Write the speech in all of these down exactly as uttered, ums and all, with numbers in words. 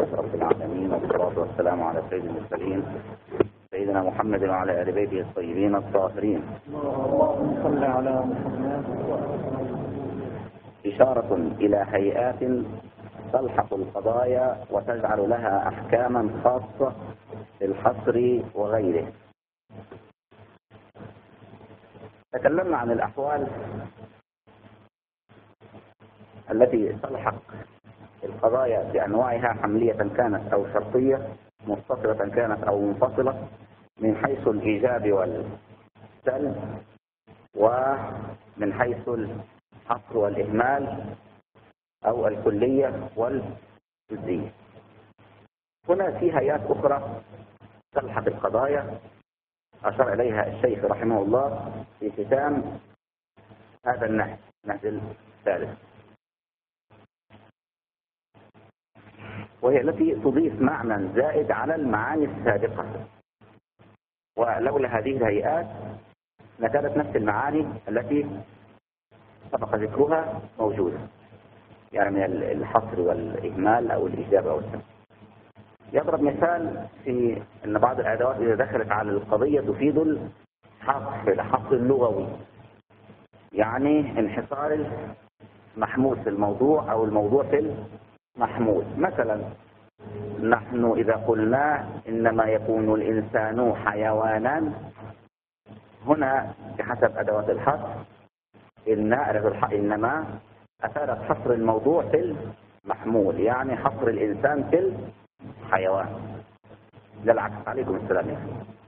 لله رب العالمين، والصلاة والسلام على سيد المرسلين سيدنا محمد وعلى آل بيته الطيبين الطاهرين. اللهم صل على محمد. إشارة إلى هيئات تلحق القضايا وتجعل لها أحكاما خاصة في الحصر وغيره. تكلمنا عن الأحوال التي تلحق القضايا بأنواعها، حملية كانت أو شرطية، متصلة كانت أو منفصلة، من حيث الإيجاب والسلب، ومن حيث الحصر والإهمال أو الكلية والجزئية. هنا في هيئات أخرى تلحق القضايا أشار إليها الشيخ رحمه الله في ختام هذا النهج، النهج الثالث، وهي التي تضيف معنى زائد على المعاني السابقة. ولولا هذه الهيئات لكانت نفس المعاني التي سبق ذكرها موجودة، يعني من الحصر والإهمال أو الإيجاب أو السلب. يضرب مثال في أن بعض الأدوات إذا دخلت على القضية تفيد الحصر، الحصر اللغوي، يعني انحصار المحمول في الموضوع أو الموضوع في المحمول. مثلا نحن إذا قلنا إنما يكون الإنسان حيوانا، هنا بحسب أدوات الحصر إن إنما أثارت حصر الموضوع في المحمول، يعني حصر الإنسان في الحيوان. لا العكس، عليكم السلام يا أخي.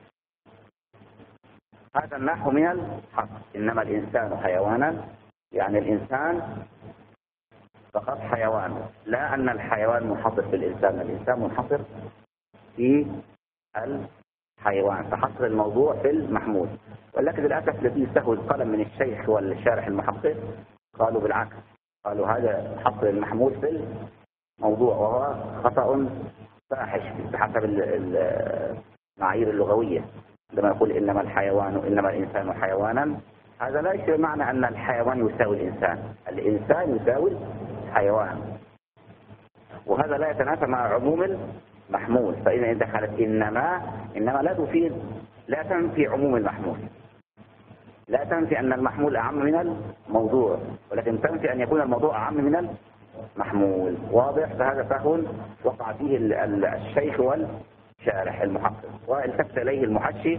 هذا النحو من الحصر، إنما الإنسان حيوانا، يعني الإنسان فقط حيوان، لا أن الحيوان منحصر في الإنسان، الإنسان منحصر في الحيوان، فحصر الموضوع في المحمول. ولكن للأسف الذي يستهوي القلم من الشيخ والشارح المحقق قالوا بالعكس، قالوا هذا حصر المحمول في الموضوع، وهو خطأ فاحش بحسب المعايير اللغوية. لما يقول إنما الحيوان إنما الإنسان حيوانا، هذا لا يشير معنى أن الحيوان يساوي الإنسان، الإنسان يساوي الحيوان، وهذا لا يتنافى مع عموم المحمول. فإذا دخلت إنما، إنما لا تفيد، لا تنفي عموم المحمول، لا تنفي أن المحمول أعم من الموضوع، ولكن تنفي أن يكون الموضوع أعم من المحمول. واضح؟ فهذا فهو وقع فيه الشيخ والشارح المحقق، والتفت إليه المحشي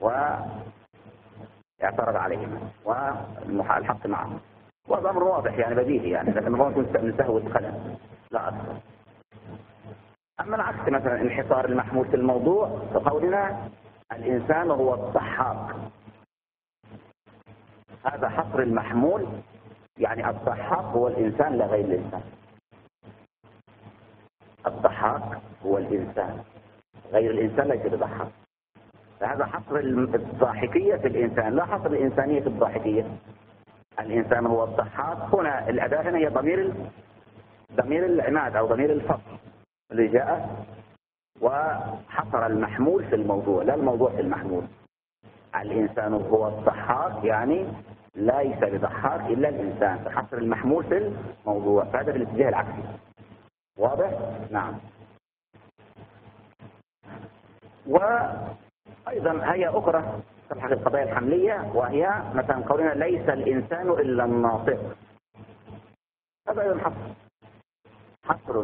واعترض عليهما، والحق معه. وهذا أمر واضح يعني بديهي، يعني لكن ما يكون نستهوي القلم، لا أكثر. أما العكس، مثلا انحصار المحمول في الموضوع، فقولنا الإنسان هو الضحاك، هذا حصر المحمول، يعني الضحاك هو الإنسان لا غير الإنسان. الضحاك هو الإنسان، غير الإنسان ليس بضحاك. فهذا حصر الضاحكية في الإنسان، لا حصر الإنسانية في الضاحكية. الإنسان هو الضحاك، هنا الأداة هنا هي ضمير ضمير العناد أو ضمير الفصل اللي جاء وحصر المحمول في الموضوع، لا الموضوع في المحمول. الإنسان هو الضحاك، يعني ليس بضحاك إلا الإنسان، فحصر المحمول في الموضوع، فهذا بالاتجاه العكسي. واضح؟ نعم. وأيضا هي أخرى تلحق القضايا الحملية، وهي مثلا قولنا ليس الإنسان إلا الناطق، هذا أيضا حصر، حصر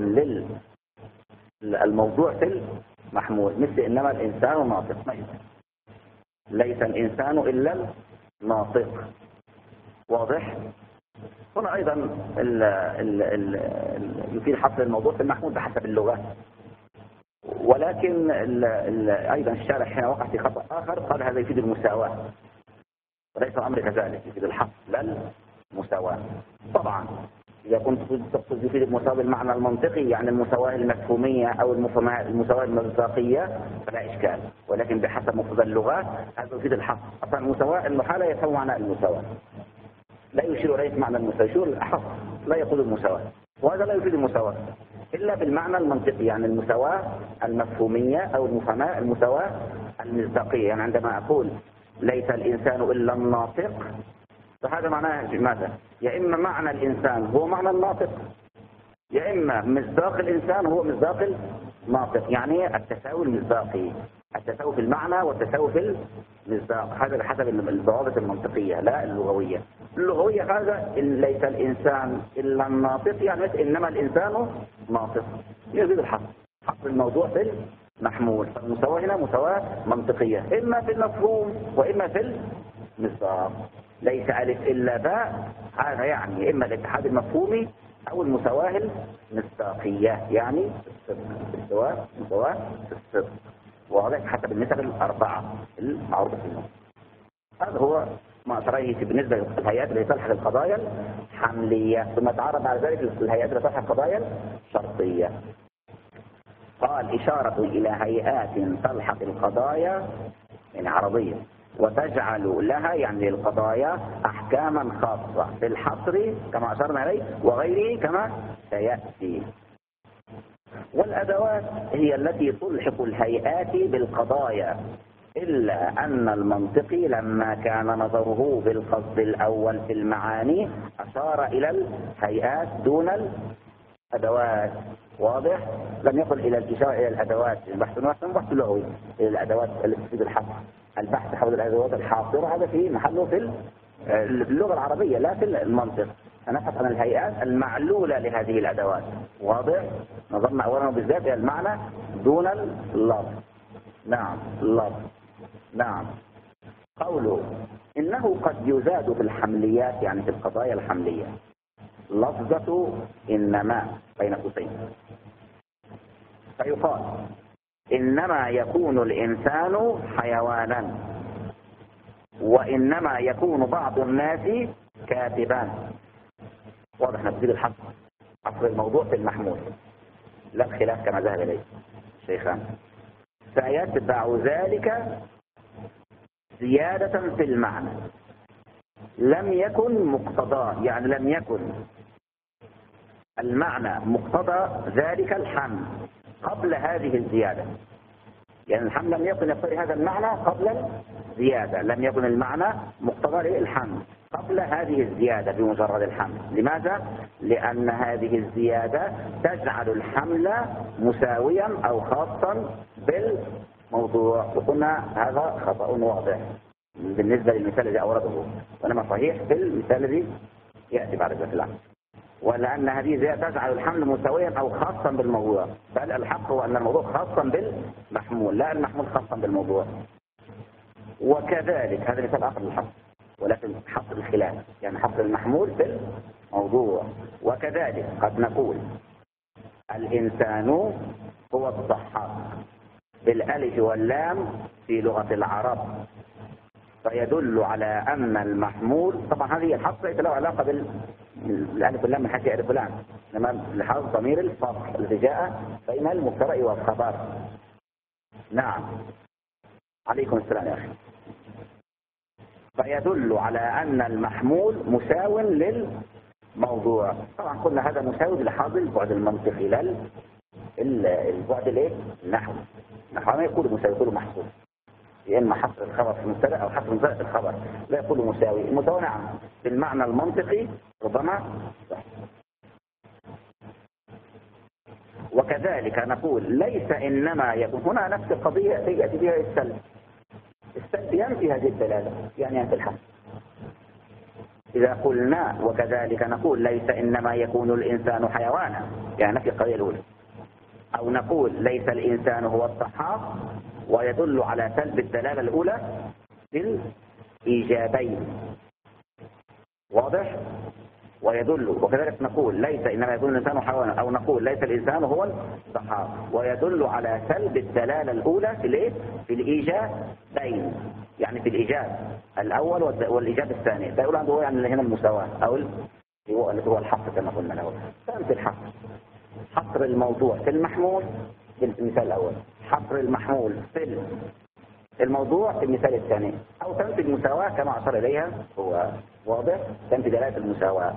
للموضوع في المحمول، مثل إنما الإنسان ناطق، ما ليس الإنسان إلا الناطق. واضح؟ هنا أيضا ال ال ال يفيد حصر الموضوع في المحمول بحسب اللغة. ولكن ال ال أيضا الشارح هنا وقع في خطأ آخر، قال هذا يفيد المساواة، وليس الأمر كذلك، يفيد الحصر لا المساواة. طبعا إذا كنت تقصد يفيد المساواة بالمعنى المنطقي، يعني المساواة المفهومية أو المساواة المصداقية، فلا إشكال، ولكن بحسب مقتضى اللغة هذا يفيد الحصر. أصلا المساواة المحالة يفهم معنى المساواة، لا يشير إليه معنى المساواة، يشير الحصر، لا يقول المساواة، وهذا لا يفيد المساواة إلا بالمعنى المنطقي، يعني المساواة المفهومية أو المفهمة، المساواة المصداقية. يعني عندما أقول ليس الإنسان إلا الناطق، فهذا معناه ماذا؟ يا إما معنى الإنسان هو معنى الناطق، يا إما مصداق الإنسان هو مصداق ناطق، يعني التساوي المصداقي، التساوي في المعنى والتساوي في المصداق، هذا بحسب الضوابط المنطقية لا اللغوية. اللغوية هذا إن ليس الإنسان إلا الناطق، يعني إنما الإنسان ناطق، يزيد الحصر، حصر الموضوع في المحمول. فالمساواة هنا مساواة منطقية، إما في المفهوم وإما في المصداق. ليس ألف إلا باء، هذا يعني إما الاتحاد المفهومي أو المساواة المصداقية، يعني الصدق، مساواة في الصدق، واضح حسب النسب الأربعة المعروفة في النص. هذا هو ما أشريه بالنسبة للهيئات اللي تلحق القضايا الحملية، ثم تعرض على ذلك الهيئات اللي تلحق القضايا الشرطية. قال إشارة إلى هيئات تلحق القضايا يعني عرضية وتجعل لها يعني للقضايا أحكاما خاصة في الحصر كما أشرنا إليه وغيره كما سيأتي. والأدوات هي التي تلحق الهيئات بالقضايا، إلا أن المنطقي لما كان نظره بالقصد الأول في المعاني أشار إلى الهيئات دون الأدوات. واضح؟ لم يقل إلى الإشارة إلى الأدوات، البحث الواسع بحث لغوي، إلى الأدوات التي تفيد الحصر. البحث حول الأدوات الحاصرة هذا في محله في اللغة العربية لا في المنطق. نبحث عن الهيئات المعلولة لهذه الأدوات. واضح؟ نظرنا أولا بالذات إلى المعنى دون اللفظ. نعم اللفظ. نعم. قوله إنه قد يزاد في الحمليات يعني في القضايا الحملية لفظة إنما بين قوسين، فيقال إنما يكون الإنسان حيوانا، وإنما يكون بعض الناس كاتبا. واضح نبتدي الحصر، حصر الموضوع في المحمول لا الخلاف كما ذهب إليه الشيخان. فيتبع ذلك زيادة في المعنى لم يكن مقتضى، يعني لم يكن المعنى مقتضى ذلك الحمل قبل هذه الزيادة، يعني الحمل لم يكن يقتضي هذا المعنى قبل الزيادة، لم يكن المعنى مقتضى الحمل قبل هذه الزيادة بمجرد الحمل. لماذا؟ لأن هذه الزيادة تجعل الحمل مساويا أو خاصا بالموضوع، وقلنا هذا خطأ واضح بالنسبة للمثال الذي أورده، وإنما صحيح في المثال الذي يأتي بعد ذلك الأمر. ولأن هذه الزيادة تجعل الحمل مساويا أو خاصا بالموضوع، بل الحق هو أن الموضوع خاصا بالمحمول لا المحمول خاصا بالموضوع. وكذلك هذا مثال آخر للحصر، ولكن حصر الخلاف يعني حصر المحمول في الموضوع. وكذلك قد نقول الإنسان هو الضحاك بالألف واللام في لغة العرب، فيدل على أن المحمول، طبعا هذه الحصر ليس له علاقة بالألف واللام من حيث ألف واللام، إنما لحظ ضمير الفصل الذي جاء بين المبتدأ والخبر. نعم عليكم السلام يا أخي. فيدل على أن المحمول مساو للموضوع. طبعا قلنا هذا مساو لحظ البعد المنطقي لا البعد الايه النحوي. النحو ما يقول مساوي، يقول محصور، يا اما حصر الخبر في المبتدا او حصر المبتدا في الخبر، لا يقول مساوي. المساوي نعم بالمعنى المنطقي ربما صح. وكذلك نقول ليس انما يكون، هنا نفس القضيه ياتي بها السلب. السلب ينفي هذه الدلاله، يعني ينفي الحصر. إذا قلنا وكذلك نقول ليس إنما يكون الإنسان حيوانا، يعني نفي القضية الأولى، أو نقول ليس الإنسان هو الضحاك ويدل على سلب الدلالة الأولى بالإيجابين. واضح؟ ويدل وكذلك نقول ليس إنما يكون الإنسان حيوانا، أو نقول ليس الإنسان هو الضحاك ويدل على سلب الدلالة الأولى في الإيه؟ في الإيجابين، يعني في الإيجاب الأول والإيجاب الثاني. فيقول عنده يعني هنا المساواة أو اللي هو الحصر كما قلنا الأول. فهمت الحصر، حصر الموضوع في المحمول في المثال الأول، حصر المحمول في الموضوع في المثال الثاني، أو تنفي المساواة كما أشار إليها هو واضح، تنفي دلالة المساواة،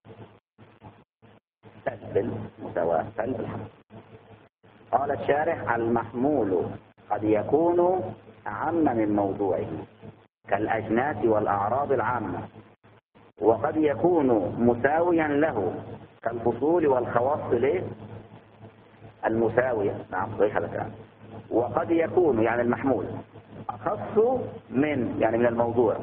سلب المساواة، سلب الحصر. قال الشارح المحمول قد يكون أعم من موضوعه كالأجناس والأعراض العامة، وقد يكون مساويا له كالفصول والخواص المساوية. نعم صحيح هذا الكلام. وقد يكون يعني المحمول أخص من يعني من الموضوع.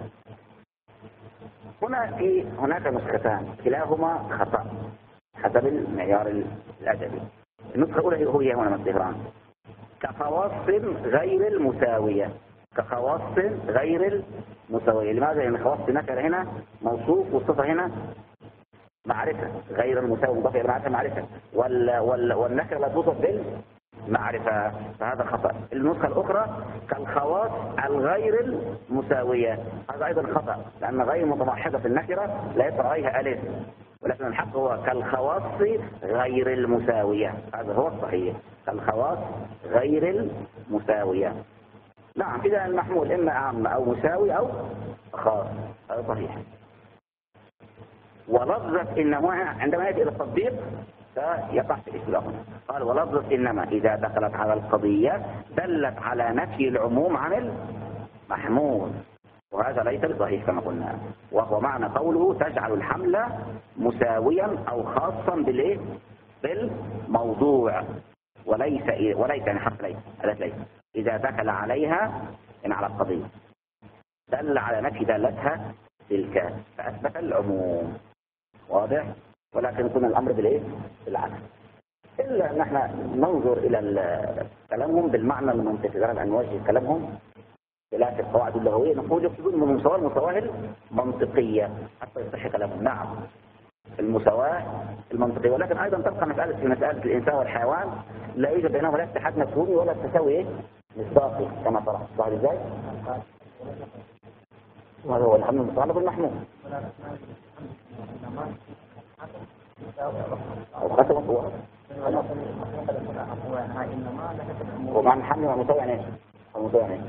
هنا في هناك نسختان كلاهما خطأ حسب المعيار الأدبي. النسخة الأولى هي هنا من الطهران كخواص غير المساوية. كخواص غير المساوية. لماذا؟ لأن خواص نكرة هنا موصوف والصفة هنا معرفة. غير المساوي مضاف إلى معرفة معرفة وال وال والنكرة لا توصف بالمعرفة، فهذا خطأ. النسخة الأخرى كالخواص الغير المساوية، هذا أيضا خطأ لأن غير متمحضة في النكرة لا يطلع عليها ألف، ولكن الحق هو كالخواص غير المساوية، هذا هو الصحيح. كالخواص غير المساوية. نعم إذا المحمول إما عام أو مساوي أو خاص، هذا صحيح. ولفظة إنما عندما يأتي إلى التطبيق فيقع في الإسلام. قال ولفظة إنما إذا دخلت على القضية دلت على نفي العموم عن المحمول، وهذا ليس بصحيح كما قلنا، وهو معنى قوله تجعل الحمل مساويا أو خاصا بالإيه؟ بالموضوع. وليس وليس يعني حرف ليس ليس إذا دخل عليها يعني على القضية دل على نفي دالتها تلك فأثبت العموم. واضح؟ ولكن يكون الأمر بالإيه؟ بالعكس. إلا أن احنا ننظر إلى كلامهم بالمعنى المنطقي، غير أن نوجه كلامهم خلاف القواعد اللغوية نقول يقصدون من المساواة المساواة المنطقية حتى يصح كلامهم. نعم المساواة المنطقية، ولكن أيضا تبقى مسألة في مسألة الإنسان والحيوان لا يوجد بينهما لا اتحاد مفهومي ولا تساوي مصداقي كما طرح. صح ازاي؟ وهذا هو الحمل المتعلق بالمحمول. أو خاتم هو ومعنى الحمل والمساوي يعني ايش؟ المساوي يعني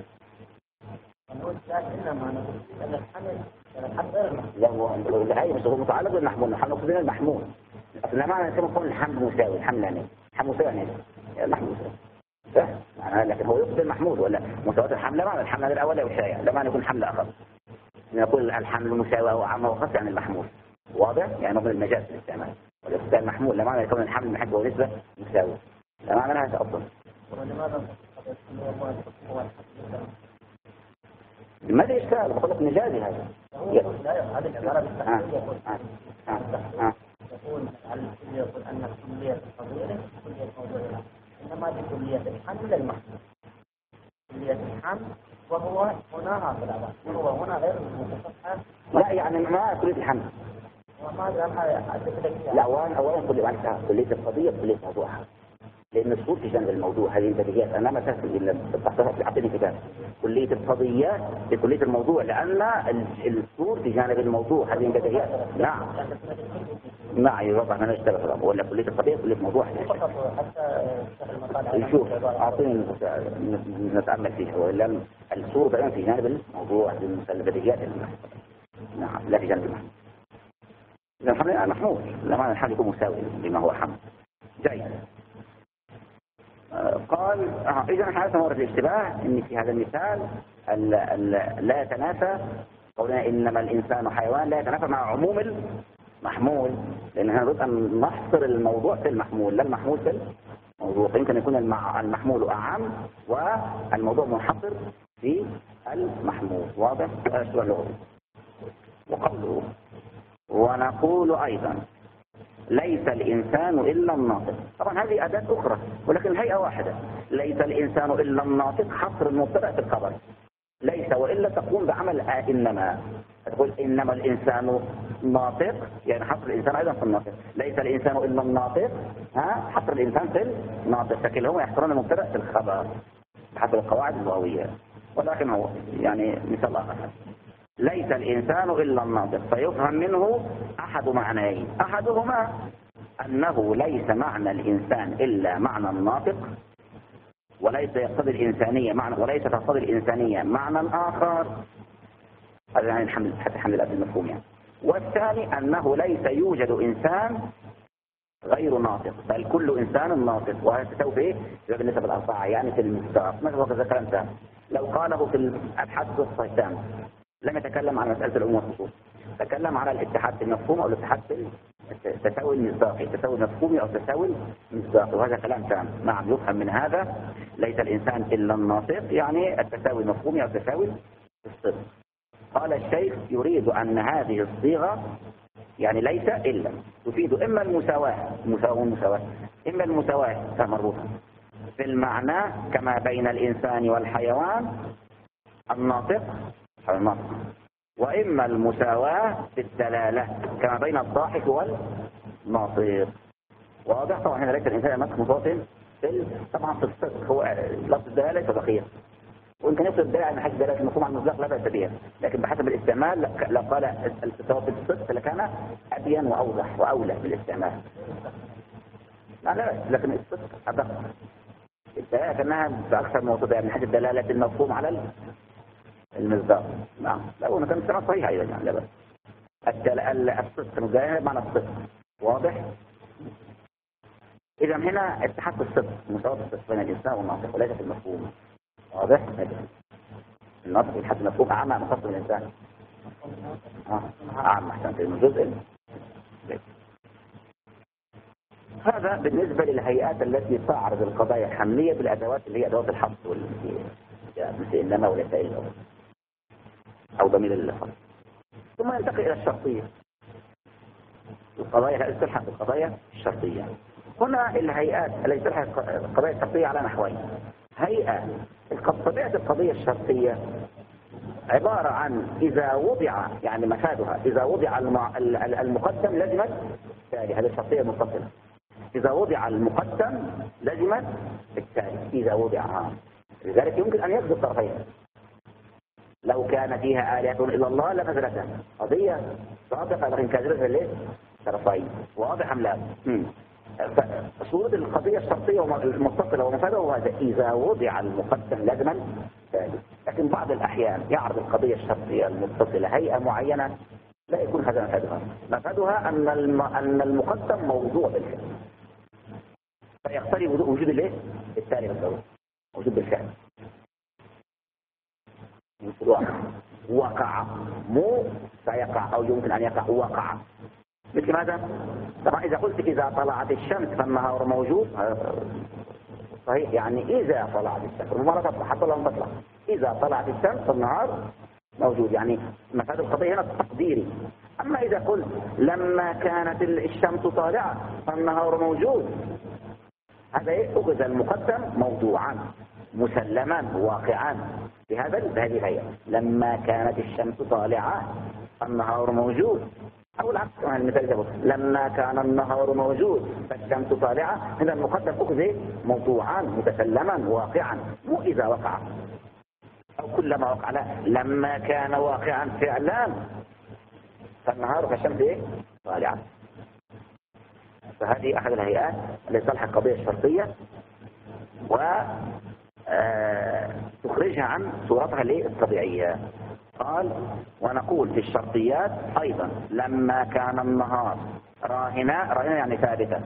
لا هو الهاي مش هو متعلق بالمحمول. الحمل قصدنا المحمول. أصل معنى كما يكون الحمل مساوي. الحمل يعني الحمل مساوي يعني المحمول مساوي صح؟ لكن هو يقصد المحمول ولا مساواة الحمل معنى الحمل الأول أو الشائع لا معنى يكون حمل آخر. نقول الحمل مساوي أو عام وخاص يعني المحمول. واضح؟ يعني نقول المجاز في الاستعمال. والاستعمال المحمول لا معنى يكون الحمل محبة ونسبة مساوي. لا معنى هذا أفضل. ماذا يشتغل؟ بقول لك مجازي هذا. لا هذا العبارة بالتحديد يقول يقول يقول أن كلية الفضيلة كلية موضوعها، إنما دي كلية الحمل المحمول. كلية الحمل وهو هنا هذا وهو هنا غير متصحح. لا يعني ما كلية الحمل. لا أولا أولا كلية القضية كلية موضوعها. لأن الصور في جانب الموضوع هذه البديهيات أنا ما تفهم إلا تعطيني كتاب كلية القضية بكلية الموضوع لأن الصور في جانب الموضوع هذه البديهيات. نعم نعم يوضح أنا اشتغل ولا كلية القضية كلية الموضوع. نشوف أعطيني نتأمل فيها وإلا الصور بيان في جانب الموضوع البديهيات. نعم لا في جانب المحمول. إذا الحمل محمول لا معنى الحمل يكون مساوي بما هو حمل. جيد. قال إذا حالة مورد الاشتباه إن في هذا المثال ال ال لا يتنافى قولنا إنما الإنسان حيوان لا يتنافى مع عموم المحمول، لأن هنا نريد أن نحصر الموضوع في المحمول لا المحمول في الموضوع. يمكن يكون المحمول أعم والموضوع منحصر في المحمول. واضح؟ السؤال له وقوله ونقول أيضا ليس الإنسان إلا الناطق. طبعا هذه أداة أخرى ولكن الهيئة واحدة. ليس الإنسان إلا الناطق حصر المبتدأ في الخبر. ليس وإلا تقوم بعمل إنما. تقول إنما الإنسان ناطق يعني حصر الإنسان أيضا في الناطق. ليس الإنسان إلا الناطق ها حصر الإنسان في الناطق. فكلهم يحصرون المبتدأ في الخبر حسب القواعد اللغوية. ولكن هو يعني مثال آخر ليس الإنسان إلا الناطق فيفهم منه أحد معنيين. أحدهما أنه ليس معنى الإنسان إلا معنى الناطق وليس يقتضي الإنسانية معنى وليس تقتضي الإنسانية معنى آخر. هذا يعني الحمل حتى حمل الأب المفهوم يعني. والثاني أنه ليس يوجد إنسان غير ناطق بل كل إنسان ناطق. وهذا تساوي إيه؟ بالنسبة للأربعة يعني في المصداق مثل ما ذكرت. لو قاله في الأبحاث الصيتان لم يتكلم عن مسألة العموم والخصوص، تكلم على الاتحاد في المفهوم أو الاتحاد في التساوي المصداقي، التساوي المفهومي أو التساوي المصداقي، وهذا كلام تام. نعم يفهم من هذا ليس الإنسان إلا الناطق، يعني التساوي المفهومي أو التساوي الصدق. قال الشيخ يريد أن هذه الصيغة يعني ليس إلا تفيد إما المساواة، المساواة والمساواة، إما المساواة كمربوطة في المعنى كما بين الإنسان والحيوان الناطق أو الناطق، وإما المساواة في الدلالة كما بين الضاحك والناطق. واضح؟ طبعا هنا ليس الإنسان الناطق متواطن في طبعا في الصدق، هو لفظ الدلالة ليس دقيق، وإن كان يقصد الدلالة من حيث الدلالة المفهوم عن المصداق لا بأس بها، لكن بحسب الاستعمال لو قال التساوي في الصدق لكان أبين وأوضح وأولى بالاستعمال. لا لا لكن الصدق أدق، الدلالة كأنها بأكثر موضوع من حيث الدلالة المفهوم على المصداق. نعم لا هو كان استعمال صحيح أيضا يعني لا بأس. الصدق مجاهد معنى الصدق. واضح؟ إذا هنا اتحاد الصدق مساواة الصدق بين الإنسان والناطق وليس في المفهوم. واضح؟ الناطق يتحد المفهوم أعم ما خاص بالإنسان. اه أعم أحسن في الجزء. هذا بالنسبة للهيئات التي تعرض القضايا الحملية بالأدوات اللي هي أدوات الحفظ مثل إنما وليس إلا أو ضمير الفصل. ثم ينتقل إلى الشرطية. القضايا تلحق بالقضايا الشرطية. هنا الهيئات التي تلحق القضايا الشرطية على نحوين. هيئة طبيعة القضية الشرطية عبارة عن إذا وضع يعني مفادها إذا وضع المقدم لزمت التالي، هذه الشرطية المتصلة. إذا وضع المقدم لزمت التالي إذا وضعها. لذلك يمكن أن يقضي الطرفين. لو كان فيها آلهة إلا الله لنزلتها قضية صادقة لكن كاذبة ليه؟ طرفين. واضح أم لا؟ صورة القضية الشرطية المتصلة ومفادها هذا إذا وضع المقدم لازما ثالث. لكن بعض الأحيان يعرض القضية الشرطية المتصلة هيئة معينة لا يكون هذا مفادها. مفادها أن أن المقدم موضوع بالفعل فيقتضي وجود الايه؟ التالي بالضرورة وجود بالفعل. وقع مو سيقع أو يمكن أن يقع وقع. مثل ماذا؟ طبعا إذا قلت إذا طلعت الشمس فالنهار موجود صحيح، يعني إذا طلعت الشمس ما تطلع حتى لو تطلع إذا طلعت الشمس فالنهار موجود، يعني مفاد القضية هنا التقديري. أما إذا قلت لما كانت الشمس طالعة فالنهار موجود هذا إيه؟ أخذ المقدم موضوعا مسلما واقعا بهذا بهذه الهيئة. لما كانت الشمس طالعة النهار موجود، أو العكس كمان المثال ده لما كان النهار موجود فالشمس طالعة. هنا المقدم أخذ موضوعا متسلما واقعا مو إذا وقع أو كلما وقع، لا لما كان واقعا فعلا فالنهار فالشمس إيه؟ طالعة. فهذه أحد الهيئات التي تلحق القضية الشرطية و تخرجها عن صورتها الطبيعية. قال ونقول في الشرطيات أيضا لما كان النهار راهنا، راهنا يعني ثابتة،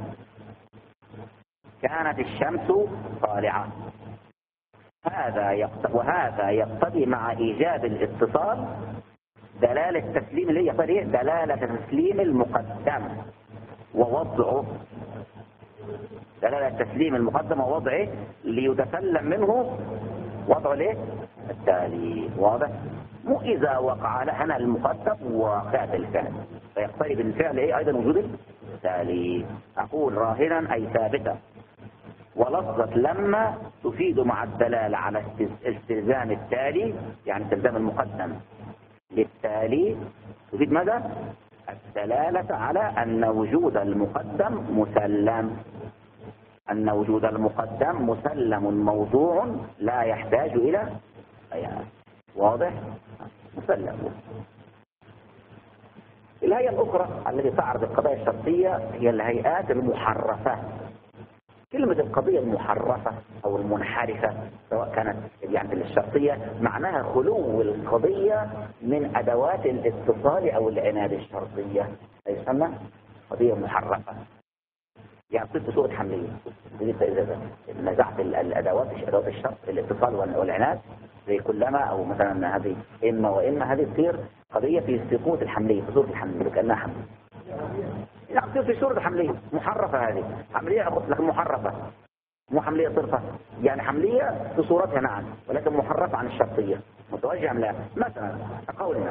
كانت الشمس طالعة. هذا يقتضي وهذا يقتضي مع إيجاب الاتصال دلالة تسليم اللي يقتضي دلالة تسليم المقدم ووضعه، دلالة تسليم المقدم ووضعه ليتسلم منه وضع ليه التالي. واضح؟ مو إذا وقع لا هنا المقدم واقع بالفعل فيقتضي بالفعل إيه أيضا وجود التالي. أقول راهنا أي ثابتة، ولفظة لما تفيد مع الدلالة على استلزام التالي يعني استلزام المقدم للتالي تفيد ماذا؟ الدلالة على أن وجود المقدم مسلم، أن وجود المقدم مسلم موضوع لا يحتاج إلى بيان. واضح؟ مسلم. الهيئة الأخرى التي تعرض القضايا الشرطية هي الهيئات المحرفة. كلمة القضية المحرفة أو المنحرفة سواء كانت يعني الشرطية معناها خلو القضية من أدوات الاتصال أو العناد الشرطية، يسمى قضية محرفة. يعني صرت صورة حملية إذا نزعت الأدوات أدوات الشرط الاتصال والعناد زي كلما أو مثلا هذه إما وإما، هذه تصير قضية في قوة الحملية في صورة الحملية كأنها حملية. يعني تصير في صورة حملية محرفة، هذه حملية لكن محرفة، مو حملية صرفة، يعني حملية في صورتها نعم ولكن محرفة عن الشرطية، متوجه لا. مثلا قولنا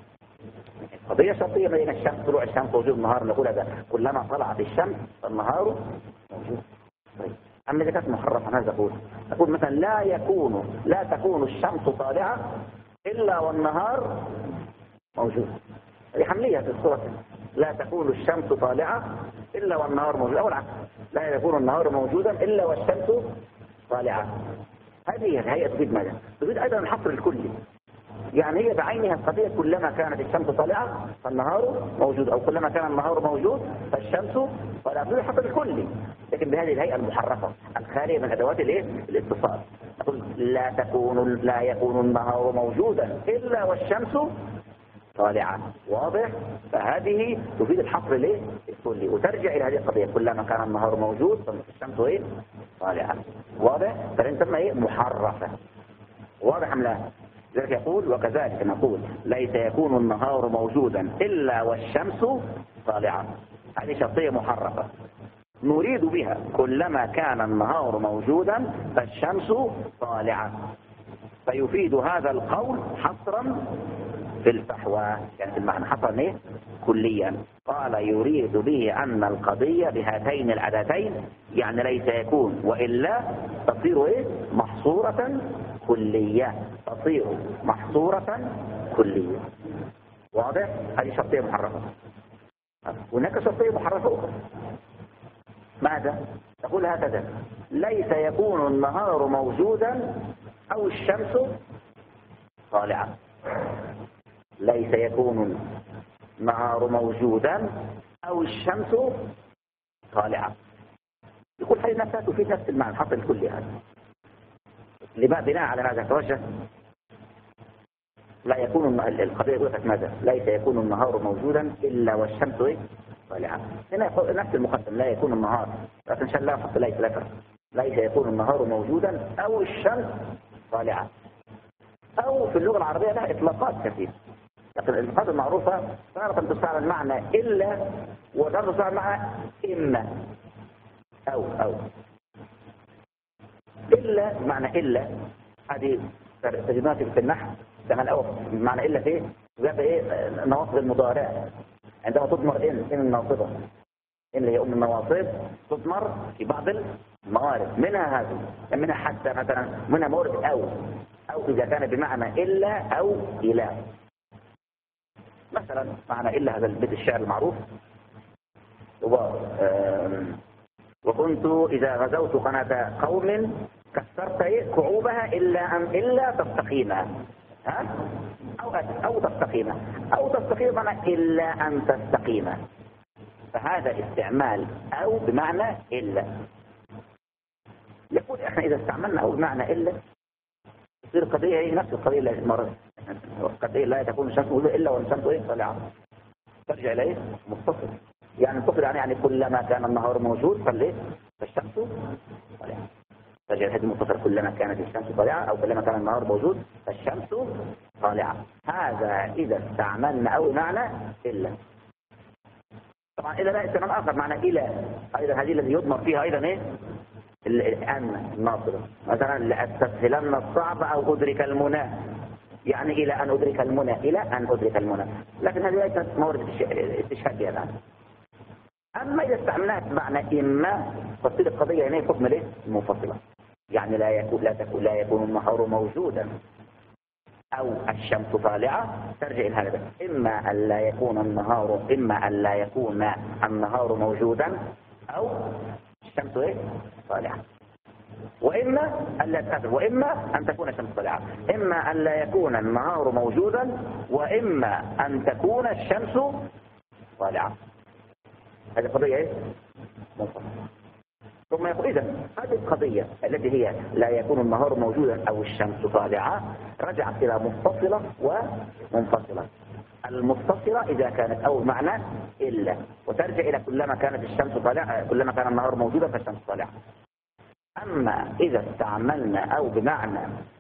قضية شرطية بين الشمس، طلوع الشمس ووجود النهار، نقول هذا كلما طلعت الشمس فالنهار موجود. طيب أما إذا كانت محرفة ماذا أقول؟ أقول مثلا لا يكون لا تكون الشمس طالعة إلا والنهار موجود. هذه حملية في الصورة، لا تكون الشمس طالعة إلا والنهار موجود، أو العكس لا يكون النهار موجودا إلا والشمس طالعة. هذه الهيئة تفيد ماذا؟ تفيد أيضا الحصر الكلي، يعني هي بعينها القضية كلما كانت الشمس طالعة فالنهار موجود، أو كلما كان النهار موجود فالشمس طالعة، تفيد الحصر الكلي، لكن بهذه الهيئة المحرفة الخالية من أدوات الايه؟ الاتصال. نقول لا تكون لا يكون النهار موجودا إلا والشمس طالعة، واضح؟ فهذه تفيد الحصر الايه؟ الكلي، وترجع إلى هذه القضية كلما كان النهار موجود فالشمس ايه؟ طالعة، واضح؟ فإنسمى ايه؟ محرفة، واضح أم لا؟ لذلك يقول وكذلك نقول ليس يكون النهار موجودا إلا والشمس طالعة، هذه شرطية محرفة نريد بها كلما كان النهار موجودا فالشمس طالعة، فيفيد هذا القول حصرا في الفحوى، يعني في المعنى حصرا ايه؟ كليا. قال يريد به أن القضية بهاتين العدتين، يعني ليس يكون وإلا تصير ايه؟ محصورة كلية، تصير محصورة كلية، واضح؟ هذه شرطية محرفة. هناك شرطية محرفة أخرى، ماذا؟ تقول هكذا ليس يكون النهار موجودا أو الشمس طالعة، ليس يكون النهار موجودا أو الشمس طالعة، يقول هذه نفسها تفيد نفس المعنى الحصر الكلي هذا. لما بناء على ماذا توجه؟ لا يكون القضية يقول لك ماذا؟ ليس يكون النهار موجودا إلا والشمس طالعة. هنا نفس المقدم لا يكون النهار، لكن شاء الله فقط ليس لك ليس يكون النهار موجودا أو الشمس طالعة. أو في اللغة العربية لها إطلاقات كثيرة، لكن الإطلاقات المعروفة تارة تستعمل معنى إلا، وتارة تستعمل معنى إما أو أو إلا. معنى إلا هذه ترجمات في النحو كما الأول، معنى إلا في جاب إيه؟ نواصب المضارع، عندما تضمر إن إن الناصبة إن اللي هي أم النواصب تضمر في بعض الموارد، منها هذه، منها حتى مثلا منها مورد أو أو إذا كان بمعنى إلا أو إلى. مثلا معنى إلا هذا البيت الشعر المعروف هو وكنت إذا غزوت قناة قوم كسرت كعوبها إلا أن إلا تستقيما، ها؟ أو أو تستقيما أو تستقيم معنى إلا أن تستقيما، فهذا استعمال أو بمعنى إلا. يقول إحنا إذا استعملنا أو بمعنى إلا تصير القضية هي نفس القضية اللي مرت، القضية لا تكون الشمس إلا والشمس إيه طالعة، ترجع إليه متصل، يعني متصل يعني يعني كلما كان النهار موجود فالليل فالشمس طالعة، ترجع هذه متصل كلما كانت الشمس طالعة أو كلما كان النهار موجود فالشمس طالعة. هذا إذا استعملنا أو معنى إلا. طبعا إلا لا استعمال آخر معنى إلى، أيضا هذه الذي يضمر فيها أيضا إيه؟ الآن الناصرة، مثلا لأستسهلن الصعب أو أدرك المنى، يعني إلى أن أدرك المنى، إلى أن أدرك المنى، لكن هذه ليست مورد استشهاد بها الآن. أما إذا استعملناها بمعنى إما تصير القضية هنا حكم ليه؟ منفصلة، يعني لا يكون لا تكون لا يكون النهار موجودا أو الشمس طالعة، ترجع إلى هذا، إما أن لا يكون النهار إما أن لا يكون النهار موجودا أو الشمس إيه؟ طالعة، وإما أن لا تكون وإما أن تكون الشمس طالعة، إما أن لا يكون النهار موجودا وإما أن تكون الشمس طالعة. هذه قضية إيه؟ منفصلة. ثم يقول إذا هذه القضية التي هي لا يكون النهار موجودا أو الشمس طالعة رجعت إلى متصلة ومنفصلة. المتصلة إذا كانت أو معنى إلا، وترجع إلى كلما كانت الشمس طالعة كلما كان النهار موجودا فالشمس طالعة. أما إذا استعملنا أو بمعنى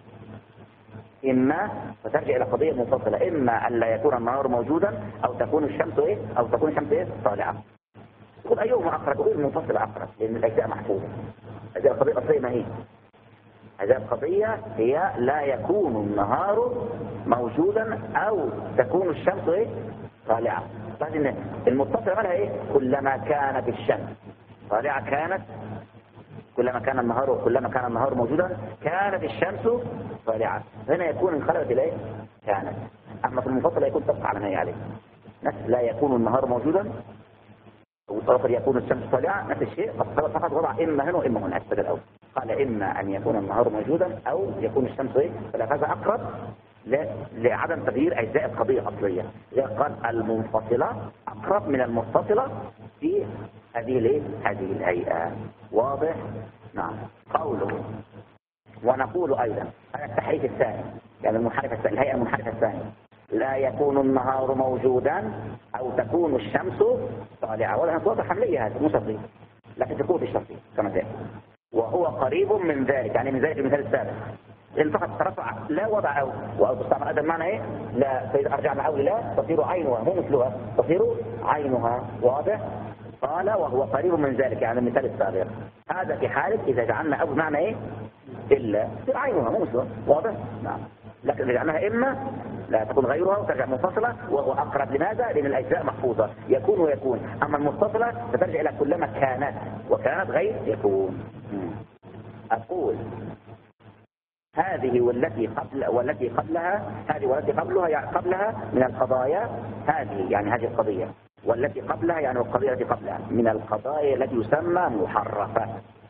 إما فترجع إلى قضية منفصلة، إما أن لا يكون النهار موجودا أو تكون الشمس إيه أو تكون الشمس إيه طالعة. نقول أيهما أقرب؟ نقول المنفصل أقرب لأن الأجزاء محفوظة. الأجزاء القضية الأصلية ما هي؟ الأجزاء القضية هي لا يكون النهار موجودا أو تكون الشمس إيه؟ طالعة. لكن المتصلة مالها إيه؟ كلما كانت الشمس طالعة كانت، كلما كان النهار كلما كان النهار موجودا كانت الشمس طالعة. هنا يكون انقلبت إليه كانت. أما في المنفصلة يكون تبقى على ما هي عليه. نفس لا يكون النهار موجودا وطرفا يكون الشمس طالعة، نفس الشيء فقط وضع إما هنا وإما هنا أسفل الأول. قال إما أن يكون النهار موجودا أو يكون الشمس إيه؟ فهذا أقرب لعدم تغيير أجزاء القضية الأصلية. قال المنفصلة أقرب من المتصلة في هذه الايه؟ هذه الهيئة. واضح؟ نعم. قوله ونقول أيضا هذا التحريف الثاني، يعني المنحرف الثاني، الهيئة المنحرفة الثانية، لا يكون النهار موجودا أو تكون الشمس طالعة. ولا صوت حملية هذه مو شرطية لكن تكون الشرطية كما ذلك. وهو قريب من ذلك، يعني من ذلك المثال السابق إن فقط ترفع لا وضع أو وأو تستعمل هذا المعنى إيه؟ لا، فإذا أرجعنا أو لا تصير عينها مو مثلها، تصير عينها. واضح؟ قال وهو قريب من ذلك، يعني المثال السابق. هذا في حالة إذا جعلنا أو معنى إيه؟ إلا تصير عينها مو مثلها. واضح؟ نعم. لكن إذا جعلناها إما لا تكون غيرها وترجع منفصلة، وهو أقرب. لماذا؟ لأن الأجزاء محفوظة يكون ويكون. أما المتصلة فترجع إلى كلما كانت، وكانت غير يكون. أقول هذه والتي قبل والتي قبلها، هذه والتي قبلها يعني قبلها من القضايا، هذه يعني هذه القضية، والتي قبلها يعني القضية التي قبلها من القضايا التي يسمى محرفة،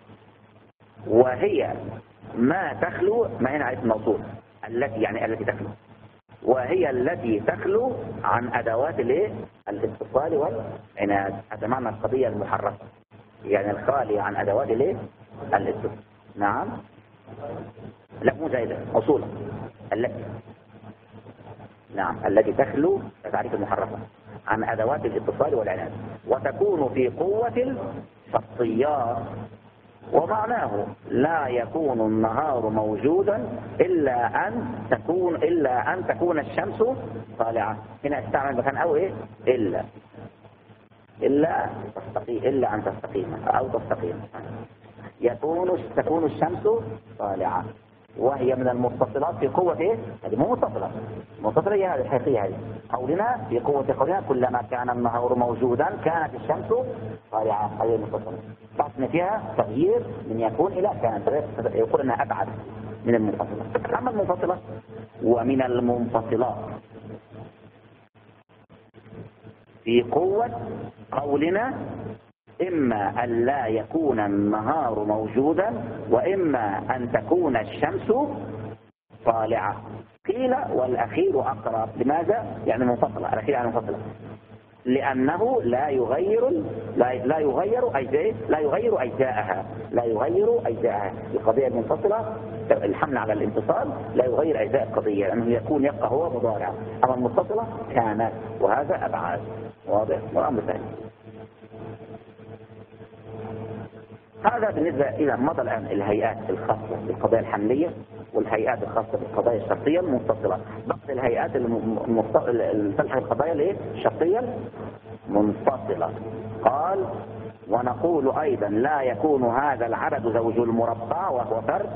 وهي ما تخلو، ما هنا عليه الموصول التي يعني التي تخلو، وهي التي تخلو عن أدوات الايه؟ الاتصال والعناد. هذا معنى القضية المحرفة، يعني الخالية عن أدوات الايه؟ الاتصال. نعم. لا مو زائدة، موصولة التي. نعم التي تخلو تعريف المحرفة عن أدوات الاتصال والعناد، وتكون في قوة الشرطيات. ومعناه لا يكون النهار موجودا إلا أن تكون إلا أن تكون الشمس طالعة. هنا استعمل مكان أو إيه؟ إلا إلا تستقيم، إلا أن تستقيم أو تستقيم. يكون تكون الشمس طالعة، وهي من المتصلات في قوة إيه؟ هذه مو متصلة، متصلة هي هذه الحقيقية هذه. قولنا في قوة قولنا كلما كان النهار موجودا كانت الشمس طالعة، هذه المتصلة. بعضنا فيها تغيير من يكون إلى كان، يقول أنها أبعد من المنفصلة. أما المنفصلة ومن المنفصلات في قوة قولنا إما أن لا يكون النهار موجودا وإما أن تكون الشمس طالعة. قيل والأخير أقرب. لماذا؟ يعني منفصلة، الأخير يعني منفصلة لأنه لا يغير لا, لا يغير أجزاء لا يغير أجزاءها لا يغير أجزاءها. القضية المنفصلة الحمل على الانفصال لا يغير أجزاء القضية، لأنه يكون يبقى هو مضارع. أما المتصلة كانت، وهذا أبعاد. واضح؟ والأمر ثاني. هذا بالنسبة إلى مضى الآن الهيئات الخاصة بالقضايا الحملية والهيئات الخاصة بالقضايا الشرطية المنفصلة. بقي الهيئات الفلح القضايا الشرطية المنفصلة. قال ونقول أيضا لا يكون هذا العدد زوج المربع وهو فرد.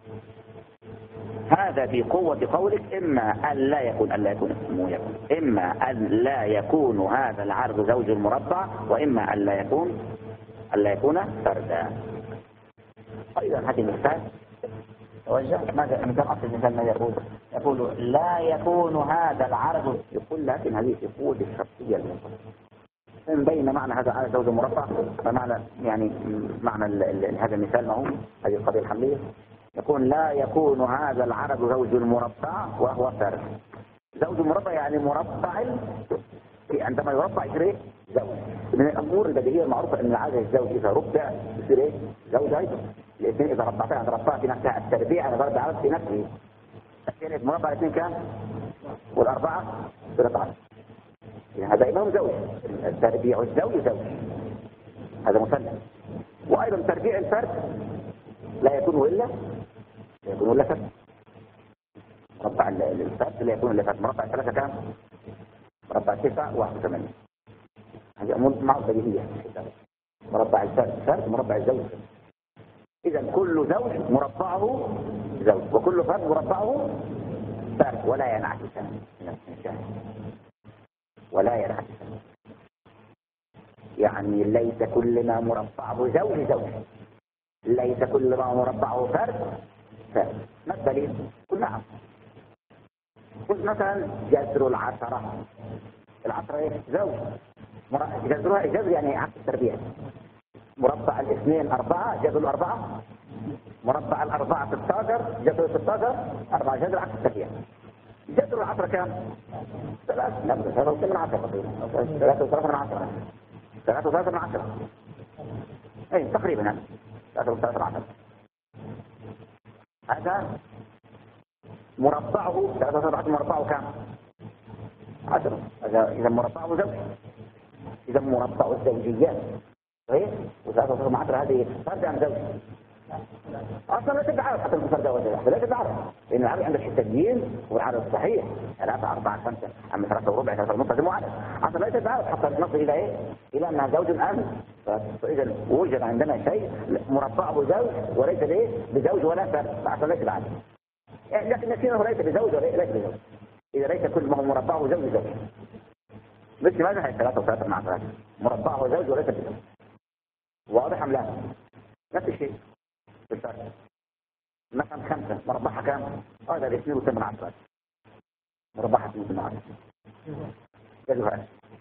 هذا في قوة قولك إما أن لا يكون أن لا يكون اسمه يكون إما أن لا يكون هذا العدد زوج المربع وإما أن لا يكون أن لا يكون فردا. أيضا هذه المثال توجه ماذا مثال أصل المثال ماذا يقول؟ يقول لا يكون هذا العرض، يقول لكن هذه في قوة الشرطية المنفصلة. من بين معنى هذا العرض زوج مربع فمعنى يعني معنى هذا المثال ما هو هذه القضية الحملية. يقول لا يكون هذا العرض زوج المربع وهو فرد. زوج المربع يعني مربع في عندما يربع يصير ايه؟ زوج. من الامور البديهيه المعروفه ان العدد الزوجي اذا ربع يصير ايه؟ زوج ايضا. الاثنين اذا ربعتها عند ربعها في نفسها التربيع انا ضرب عدد في نفسه. الاثنين مربع الاثنين كام؟ والاربعه ثلاثة عشر. يعني هذا امام زوج. التربيع الزوج زوج. هذا مثلث. وايضا تربيع الفرد لا يكون الا لا يكون الا فرد. مربع الفرد لا يكون الا فرد. مربع الثلاثه كام؟ مربع تسعة واحد وثمانين. هذه أمور معروفة بديهية. مربع الفرد فرد، مربع الزوج. إذا كل زوج مربعه زوج، وكل فرد مربعه فرد، ولا ينعكسان ولا ينعكسان. يعني ليس كل ما مربعه زوج زوج، ليس كل ما مربعه فرد فرد. ما الدليل؟ قل نعم. قل مثلا جذر العشرة، العشرة ايه؟ زوج. جذرها جذر يعني عكس التربيع. مربع الاثنين أربعة، جذر الأربعة. مربع الأربعة ستاشر، جذر ستاشر أربعة، جذر عكس التربيع. جذر العشرة كم؟ ثلاث، ثلاثة وثلاثة من عشرة تقريبا، ثلاثة وثلاثة من عشرة، ثلاثة وثلاثة من عشرة. اي تقريبا يعني ثلاثة وثلاثة من عشرة. هذا مربعه ثلاثة وثلاثة، مربعه كم؟ عشرة. إذا مربعه زوج. إذا مربع الزوجيات صحيح؟ وثلاثة وثلاثة من عشرة هذه فرد عن زوج. أصلا لا تتعرف حتى الفرد ولا لا تتعرف، لأن العربي عندك التبيين والعدد الصحيح ثلاثة أربعة خمسة، أما ثلاثة وربع ثلاثة ونص هذا مو عدد. أصلا لا تتعرف حتى نصل إلى إيه؟ إلى أنها زوج أم. فإذا وجد عندنا شيء مربعه زوج وليس ليه بزوج ولا فرد، فأصلا ليس بعدد. يعني لكن نسينه ليس بزوج وليس بزوج. إذا ليس كل ما هو مربعه زوج زوج. مثل ماذا هي ثلاثة وثلاثة مع ثلاثة؟ مربعه زوج وليس بزوج. واضح أم لا؟ نفس الشيء بالفرق. مثلا خمسة مربعها كام؟ هذا الاثنين وثمان عشرات. مربعها اثنين وثمان عشرات.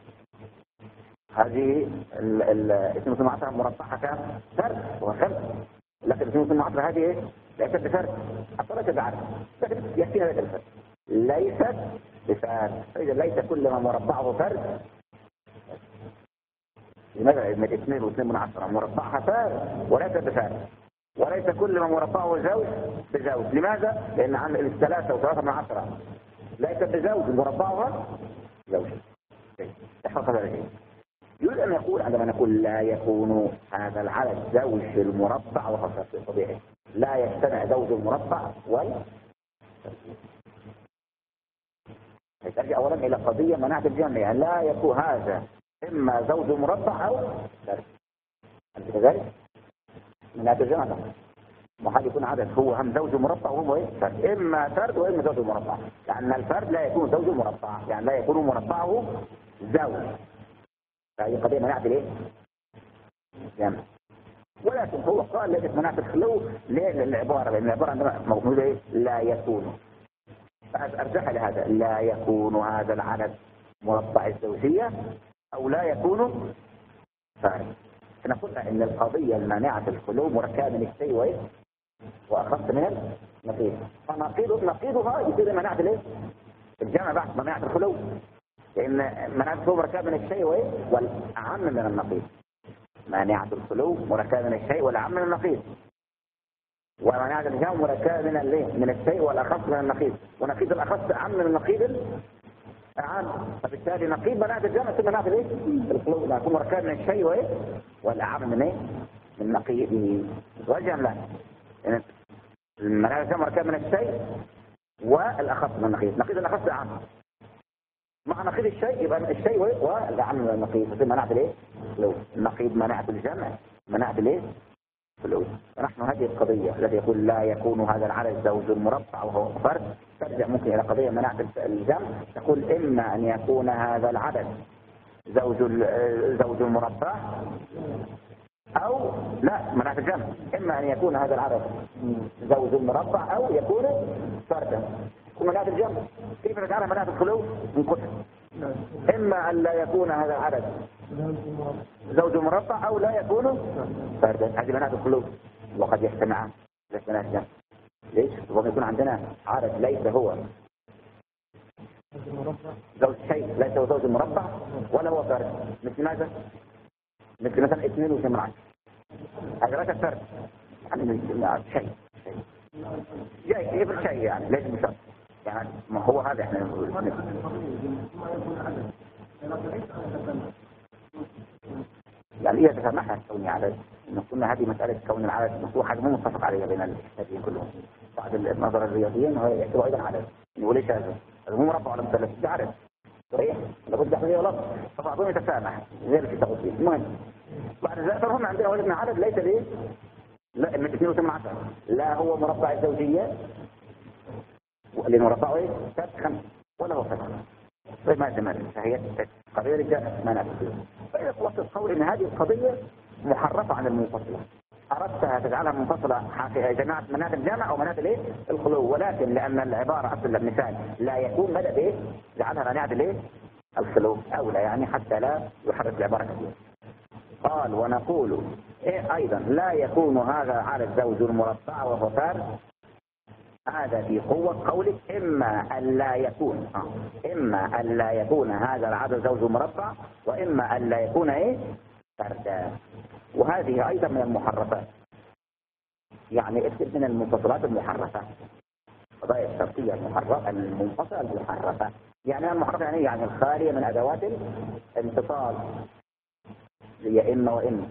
هذه الاثنين وثمان عشرات مربعها كام؟ فرق وخمسة. لكن الاثنين وثمان عشرات هذه ايه؟ ليست بفرق. أصلا ليست بعرف. لكن يكفيها هذا الفرق. ليست بفرق. فإذا ليس كل ما مربعه فرق. لماذا؟ إن الاثنين واثنين من عشرة مربعها فرق وليس بفرق. وليس كل ما مربعه زوج بزوج. لماذا؟ لأن عن الثلاثة وثلاثة من عشرة ليس بزوج، مربعها زوج. احفظ هذا الشيء. يريد أن يقول عندما نقول لا يكون هذا العدد زوج المربع وخاصة طبيعي، لا يجتمع زوج المربع وال ترجع أولا إلى قضية مناعة الجمع. لا يكون هذا إما زوج مربع أو فرد. أنت كذلك؟ مناعة الجمع محال يكون عدد هو هم زوج مربع وهو إيه؟ فرد. إما فرد وإما زوج مربع. لأن الفرد لا يكون زوج مربع، يعني لا يكون مربعه زوج. فهي قضية مناعة الإيه؟ جمع. ولكن هو قال لك مناعة الخلو ليه للعبارة؟ لأن العبارة عندما موجودة إيه؟ لا يكون. فأرجح لهذا لا يكون هذا العدد مربع الزوجية أو لا يكون فرد. احنا قلنا ان القضية المانعة الخلو مركبة من الشيء وايه واخص من النقيض. فنقيض نقيضها يصير مناعة الايه؟ الجمع بعد مناعة الخلو. لان مناعة الخلو مركبة من الشيء وايه والاعم من النقيض. مانعة الخلو مركبة من الشيء والاعم من النقيض. ومناعة الجمع مركبة من الايه؟ من الشيء والاخص من النقيض. ونقيض الاخص اعم من النقيض أعم. فبالتالي نقيض مناعة الجمع ثم مناعة الايه؟ الخلو. لا يكون مركب من الشيء وايه؟ والأعم من ايه؟ من نقيضه. وجه لا. يعني مناعة الجمع مركب من الشيء والأخص من النقيض. نقيض الأخص أعم. مع نقيض الشيء يبقى الشيء وايه؟ والأعم من النقيض. فتم مناعة الايه؟ الخلو. النقيض مناعة الجمع مناعة الايه؟ الخلو. ونحن هذه القضية التي يقول لا يكون هذا العدد زوج مربع وهو فرد ترجع ممكن إلى قضية مناعة الجمع. تقول إما أن يكون هذا العدد زوج زوج مربع أو لا مناعة الجمع. إما أن يكون هذا العدد زوج مربع أو يكون فردا. ومناعة الجمع كيف نجعلها مناعة الخلو؟ نقولها إما أن لا يكون هذا العدد زوج مربع أو لا يكون فردا. هذه مناعة الخلو. وقد يجتمعان في مناعة الجمع. ليش؟ وقد يكون عندنا عدد ليس هو زوج شيء، ليس هو زوج مربع ولا هو فرد. مثل ماذا؟ مثل مثلا اثنين وثمان عشر. هذا ليس فرد، يعني شيء شيء جاي يبقى شيء يعني ليس بشرط. يعني ما هو هذا احنا نقول يعني ايه تسمحها كون عدد؟ قلنا هذه مسألة كون العدد مفتوح حاجة مو متفق عليها بين المجتهدين كلهم. بعض النظر الرياضيين هو يعتبر ايضا عدد. يقول ايش هذا؟ هذا مو مربع ولا مثلث، ده عدد صحيح؟ لابد تحديد غلط. فبعضهم يتسامح غير في التفاصيل. المهم بعد ذلك هم عندنا وجدنا عدد ليس ليه لا من اثنين وثمان عشر، لا هو مربع الزوجية لأن مربعه ايه ثلاث خمس ولا هو فتح طيب ما زمان فهي قضية رجال ما نفسه. فإذا خلصت القول إن هذه القضية محرفة عن المنفصلة، أردتها تجعلها منفصلة في جماعة مناط الجامع أو مناط الايه الخلو، ولكن لأن العبارة أصل المثال لا يكون بدأ ايه جعلها مناط الايه الخلو أولى يعني حتى لا يحرف العبارة كثير. قال ونقول إيه أيضا لا يكون هذا على الزوج المربع وهو فارغ، هذا في قوة قولك إما أن لا يكون آه. إما أن لا يكون هذا العدد زوج مربع وإما أن لا يكون إيه فردا. وهذه أيضا من المحرفات، يعني اكتب من المنفصلات المحرفة، قضايا الشرطية المحرفة المنفصلة المحرفة. يعني المحرفة يعني يعني الخالية من أدوات الانفصال هي إما وإما.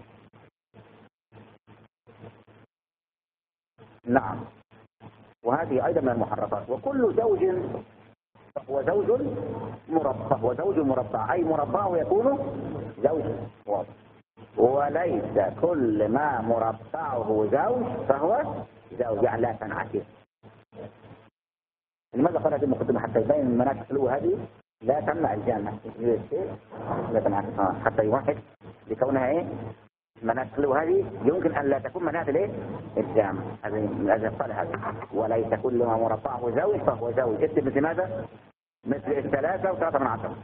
نعم وهذه أيضا من المحرفات. وكل زوج هو زوج مربع وزوج مربع أي مربعه يكون زوج واضح، وليس كل ما مربعه زوج فهو زوج يعني لا تنعكس. لماذا قال هذه المقدمة؟ حتى يبين المناطق الخلو هذه لا تمنع الجامع لا تنعكس حتى يوحد لكونها ايه مناطق الخلو هذه يمكن ان لا تكون مناطق الايه الجامع. هذه من اجل قال هذا وليس كل ما مربعه زوج فهو زوج. اكتب مثل ماذا؟ مثل الثلاثة وثلاثة من عشرة.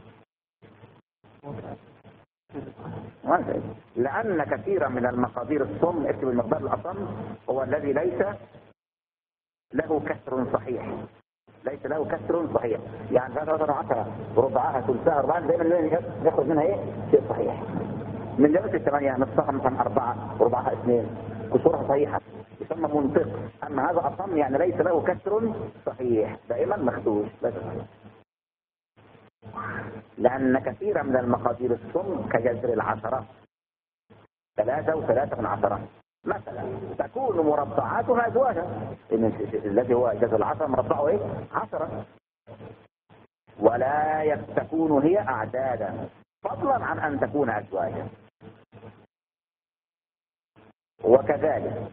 لأن كثيرا من المقادير الصم اكتب المقدار الأصم هو الذي ليس له كسر صحيح، ليس له كسر صحيح. يعني ثلاثة وعشرة ربعها ثلثها أربعة دائما يخرج منها ايه شيء صحيح. من جملة الثمانية نصفها مثلا أربعة وربعها اثنين كسورها صحيحة يسمى منطق. أما هذا أصم يعني ليس له كسر صحيح دائما مخدوش ليس صحيح. لأن كثيرا من المقادير الصم كجذر العشرة ثلاثة وثلاثة من عشرة مثلا تكون مربعاتها أزواجا الذي هو جذر العشرة مربعه ايه عشرة ولا تكون هي أعدادا فضلا عن أن تكون أزواجا. وكذلك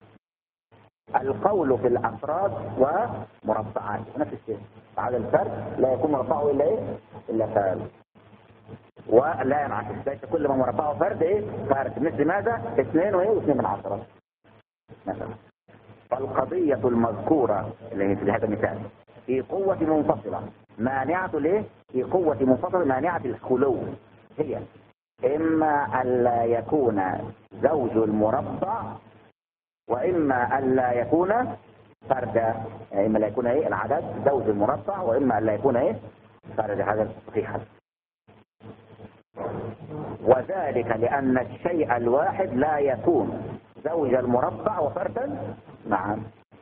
القول في الأفراد ومربعات نفس الشيء بعد الفرد لا يكون مربعه إلا إيه إلا فرد ولا ينعكس ليس كل ما مربعه فرد إيه فرد. مثل ماذا؟ اثنين وإيه واثنين من عشرة مثلا. فالقضية المذكورة اللي هي في هذا المثال في قوة منفصلة مانعة ليه في قوة منفصلة مانعة الخلو هي إما ألا يكون زوج المربع وإما ألا يكون فردا. يعني إما لا يكون إيه العدد زوج المربع وإما ألا يكون إيه فردا. هذا صحيح. وذلك لأن الشيء الواحد لا يكون زوج المربع وفردا. نعم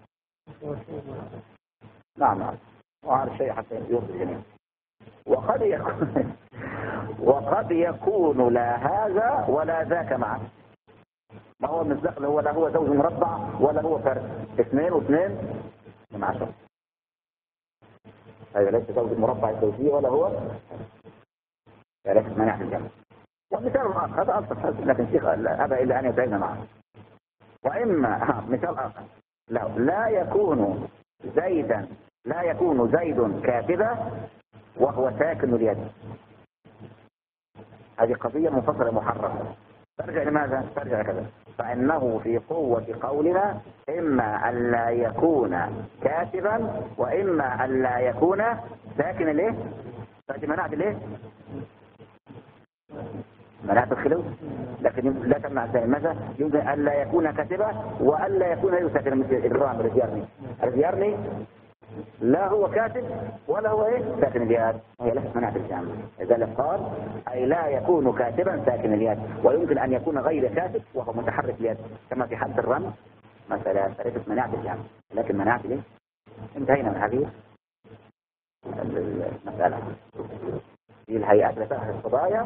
نعم نعم وهذا الشيء حتى يرضي الجميع. وقد يكون وقد يكون لا هذا ولا ذاك معا. ما هو المصداق هو لا هو زوج مربع ولا هو فرد اثنين واثنين من عشرة. هذا ليس زوج مربع الزوجية ولا هو ليس مانع في الجمع. والمثال الآخر هذا أبسط لكن شيخ هذا إلا أن يتعين معه. وإما مثال آخر لا, لا يكون زيدا لا يكون زيد كاتبا وهو ساكن اليد. هذه قضية منفصلة محرمة. ترجع لماذا؟ ترجع كذا فإنه في قوة قولنا إما أن لا يكون كاتبا وإما أن لا يكون ساكن ليه؟ ساكن منعت ليه؟ منعت الخلو لكن لا تمنع ماذا؟ يمكن أن لا يكون كاتبا وأن لا يكون ساكن مثل الرام الرزيارني. الرزيارني لا هو كاتب ولا هو ايه ساكن اليد هي ليست منعت الجامع. لذلك قال اي لا يكون كاتبا ساكن اليد ويمكن ان يكون غير كاتب وهو متحرك اليد كما في حد الرمز مثلا فليست منعت الجامع لكن منعت ليه. انتهينا من هذه المسألة. في الهيئات لتأخذ القضايا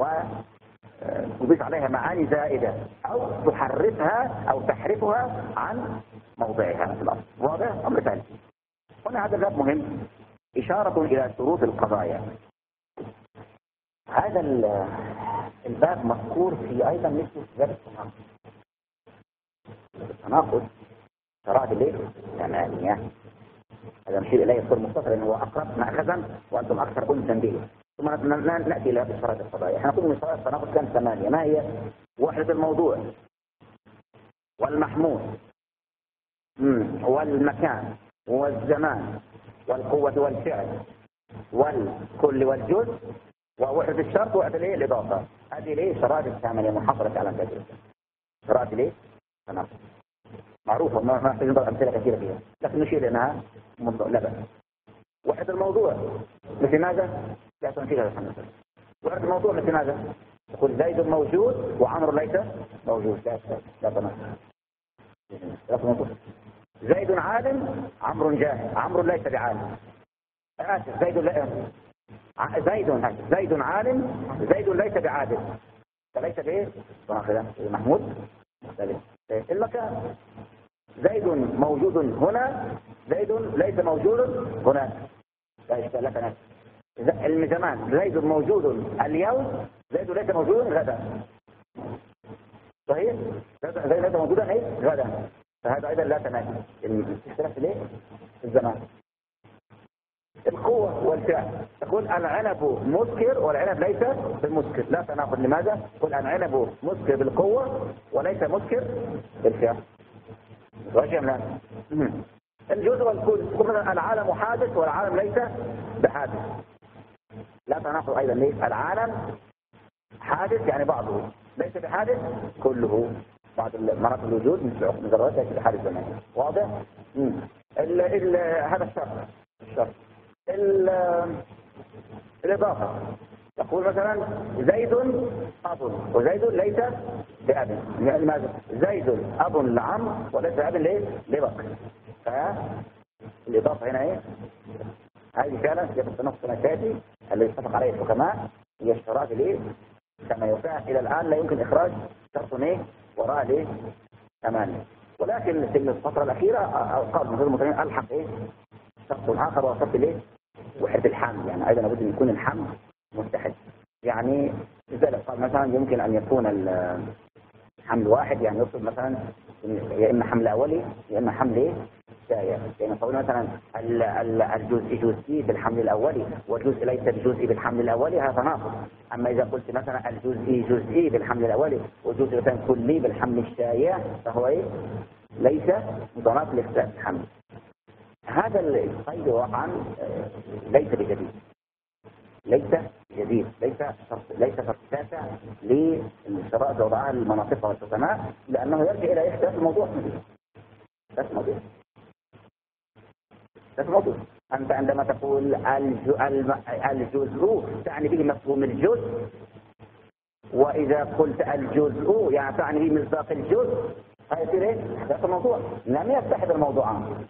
وتضيف عليها معاني زائدة او تحرفها او تحرفها عن موضعها في الأصل. واضح؟ أمر ثاني. هنا هذا الباب مهم إشارة إلى شروط القضايا. هذا الباب مذكور في أيضا مثل باب التناقض. التناقض تراد ليه؟ ثمانية. هذا نشير إليه الصور مختصر أنه هو أقرب مأخذا وأنتم أكثر أنسا به. ثم نأتي إلى بشرات القضايا. احنا نقول من شرائط التناقض كان ثمانية. ما هي؟ وحدة الموضوع والمحمول والمكان والزمان والقوة والفعل والكل والجزء ووحدة الشرط ووحدة الايه الإضافة. هذه ليه شرائط الثمانية محصلة على ذلك. شرائط ليه؟ تناقض معروفة، ما نحتاج نضرب أمثلة كثيرة فيها، لكن نشير إنها لا بأس. وحدة الموضوع مثل ماذا؟ لا تنشير هذا الحمد. وحدة الموضوع مثل ماذا؟ تقول زيد موجود وعمر ليس موجود. لا لا تناقض. لا تناقض. زيد عالم عمرو جاهل. عمرو ليس بعالم. آسف زيد لا زيد زيد عالم زيد ليس بعادل. فليس بايه؟ محمود مختلف. المكان زيد موجود هنا زيد ليس موجود هناك. لا إشكال لك نفس. الزمان زيد موجود اليوم زيد ليس موجود غدا. صحيح؟ زيد ليس موجودا ايه؟ غدا. فهذا ايضا لا تنافي. الاختلاف ليه؟ الزمان. القوة والفعل. تقول العنب مسكر والعنب ليس بالمسكر. لا تناقض. لماذا؟ تقول العنب مسكر بالقوة وليس مسكر بالفعل. وجه لا. الجزء والكل. تقول العالم حادث والعالم ليس بحادث. لا تناقض ايضا. ليه؟ العالم حادث يعني بعضه ليس بحادث كله. بعض مرات الوجود مثل مجرد ليس بحادث زماني. واضح؟ ال ال هذا الشرط. الشرط الإضافة. تقول مثلا زيد أب وزيد ليس بأب. يعني ماذا؟ زيد أب لعمرو وليس بأب ليه؟ لبكر. فالإضافة هنا ايه؟ هذه فعلا في التناقض الثلاثي اللي اتفق عليه الحكماء هي الشرائط ليه؟ كما يفعل إلى الآن لا يمكن إخراج شرط ايه؟ وراء ليه؟ ثمانية. ولكن في الفترة الأخيرة قال مثل المتنين ألحق ايه؟ شرط آخر وهو شرط ليه؟ وحدة الحمل. يعني أيضا لابد أن يكون الحمل متحد. يعني لذلك قال مثلا يمكن أن يكون الحمل واحد. يعني يقصد مثلا يا إما حمل أولي يا إما حمل إيه؟ ثاني. يعني نقول مثلا الجزء جزئي بالحمل الأولي والجزء ليس بجزئي بالحمل الأولي هذا تناقض. أما إذا قلت مثلا الجزئي جزئي بالحمل الأولي والجزء مثلا كلي بالحمل الشائع فهو إيه؟ ليس متناقض لاختلاف الحمل. هذا القيد واقعا ليس بجديد. ليس جديد. ليس ليس تاسع للشرائط وضعها المناطق والحكماء لأنه يرجع إلى اختلاف الموضوع. بس موضوع. بس موضوع. أنت عندما تقول الجزء تعني به مفهوم الجزء. وإذا قلت الجزء يعني تعني به مصداق الجزء. هذا يصير ايه؟ اختلاف الموضوع. لم يتحد الموضوعان.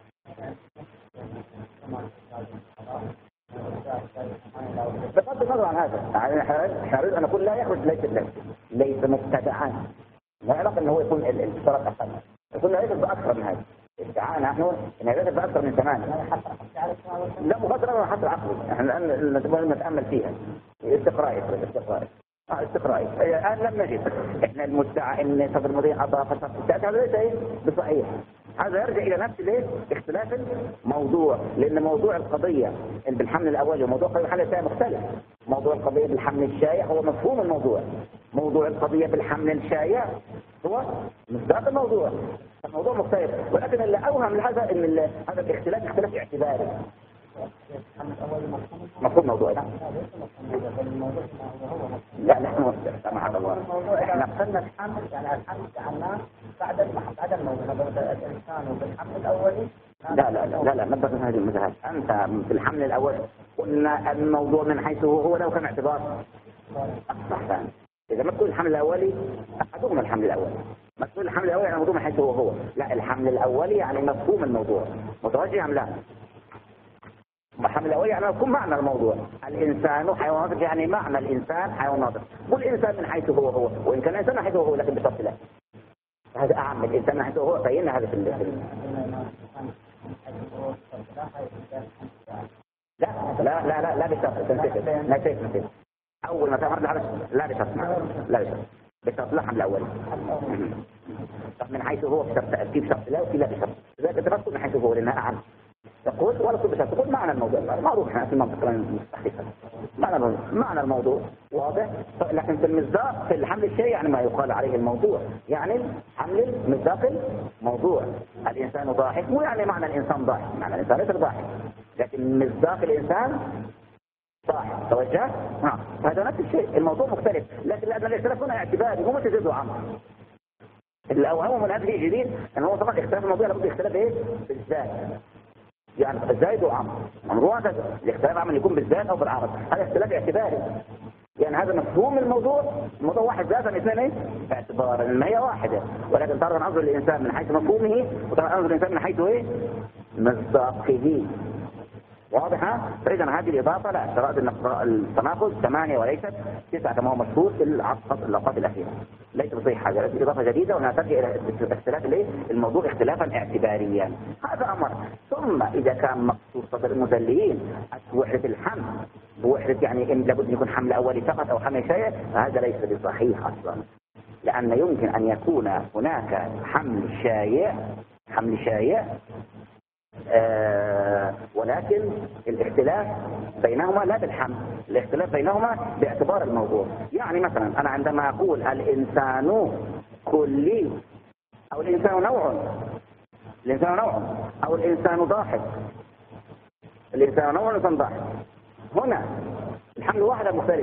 بغض النظر عن هذا احنا نريد ان نقول لا يخرج ليس ليس مبتدعا. لا علاقه انه هو يكون الاشتراك اقل. يكون لا يخرج باكثر من هذا. ادعاء نحن ان يخرج باكثر من ثمانيه. لا بغض النظر عن حتى العقل. احنا الان نتامل فيها. استقرائي استقرائي اه استقرائي. الان لم نجد احنا المدعى ان صدر المدير اضاف هذا ليس ايه بصحيح. هذا يرجع إلى نفس الايه؟ اختلاف الموضوع. لأن موضوع القضية بالحمل الأولي وموضوع القضية بالحمل الثاني مختلف. موضوع القضية بالحمل الشائع هو مفهوم الموضوع. موضوع القضية بالحمل الشائع هو مصداق الموضوع. الموضوع مختلف. ولكن اللي أوهم لهذا إن هذا الاختلاف اختلاف اعتباري. مفهوم موضوع لا لا نحن سمع الله. احنا قلنا الحمل يعني الحمل جعلناه بعد بعد الموضوع الانسان بالحمل الاولي. لا لا لا لا نبدأ من هذه المذاهب. أنت في الحمل الأولي قلنا الموضوع من حيث هو لو كان اعتبار أصح ثاني. إذا ما تقول الحمل الأولي أحدهما الحمل الأولي. ما تقول الحمل الأولي يعني الموضوع من حيث هو هو. لا الحمل الأولي يعني مفهوم الموضوع. متوجه أم لا؟ الحمل الأولي يعني يكون معنى الموضوع. الإنسان حيوان ناطق يعني معنى الإنسان حيوان ناطق. قل الإنسان من حيث هو هو وإن كان الإنسان من حيث هو هو لكن بشرط لا. هذا أعم. الإنسان من حيث هو هو فإن هذا في ال لا لا لا لا لا بشرط. نسيت نسيت اول ما تظهر العرش لا بشرط لا بشرط بشرط لا حمل اولي من حيث هو بشرط في بشرط لا وفي لا بشرط اذا انت تقول من حيث هو لانها اعم تقول ولا تقول بشرط تقول معنى الموضوع معروف احنا في المنطقه المستحدثه معنى الموضوع معنى الموضوع واضح لكن في المصداق في الحمل الشيء يعني ما يقال عليه الموضوع يعني حمل مصداق الموضوع الانسان ضاحك مو يعني معنى الانسان ضاحك معنى الانسان ليس ضاحك لكن مصداق الانسان ضاحك توجه نعم هذا نفس الشيء الموضوع مختلف لكن لان الاختلاف هنا اعتباري هو متجدد وعمر الاوهام من هذه جديد ان هو طبعا اختلاف الموضوع لابد اختلاف ايه بالذات يعني الزائد وعمر الموضوع هذا الاختلاف عمل يكون بالذات او بالعرض هذا اختلاف اعتباري يعني هذا مفهوم الموضوع الموضوع واحد ذاتا اثنين ايه اعتبارا ما هي واحدة ولكن ترى ننظر الانسان من حيث مفهومه وترى ننظر الانسان من حيث ايه مصداقه واضحة؟ فإذا هذه الإضافة لا اعتراض التناقض ثمانية وليست تسعة كما هو مشهور في العقد اللقطات الأخيرة ليس بصحيح حاجة هذه إضافة جديدة وأنها ترجع إلى اختلاف الايه؟ الموضوع اختلافا اعتباريا هذا أمر ثم إذا كان مقصود صدر المدلين وحدة الحمل وحدة يعني إن لابد أن يكون حمل أولي فقط أو حمل شيء هذا ليس بصحيح أصلا لأن يمكن أن يكون هناك حمل شائع حمل شائع آه ولكن الاختلاف بينهما لا بالحمل الاختلاف بينهما باعتبار الموضوع يعني مثلا أنا عندما أقول الإنسان كلي أو الإنسان نوع الإنسان نوع أو الإنسان ضاحك الإنسان نوع والإنسان ضاحك هنا الحمل واحد مختلف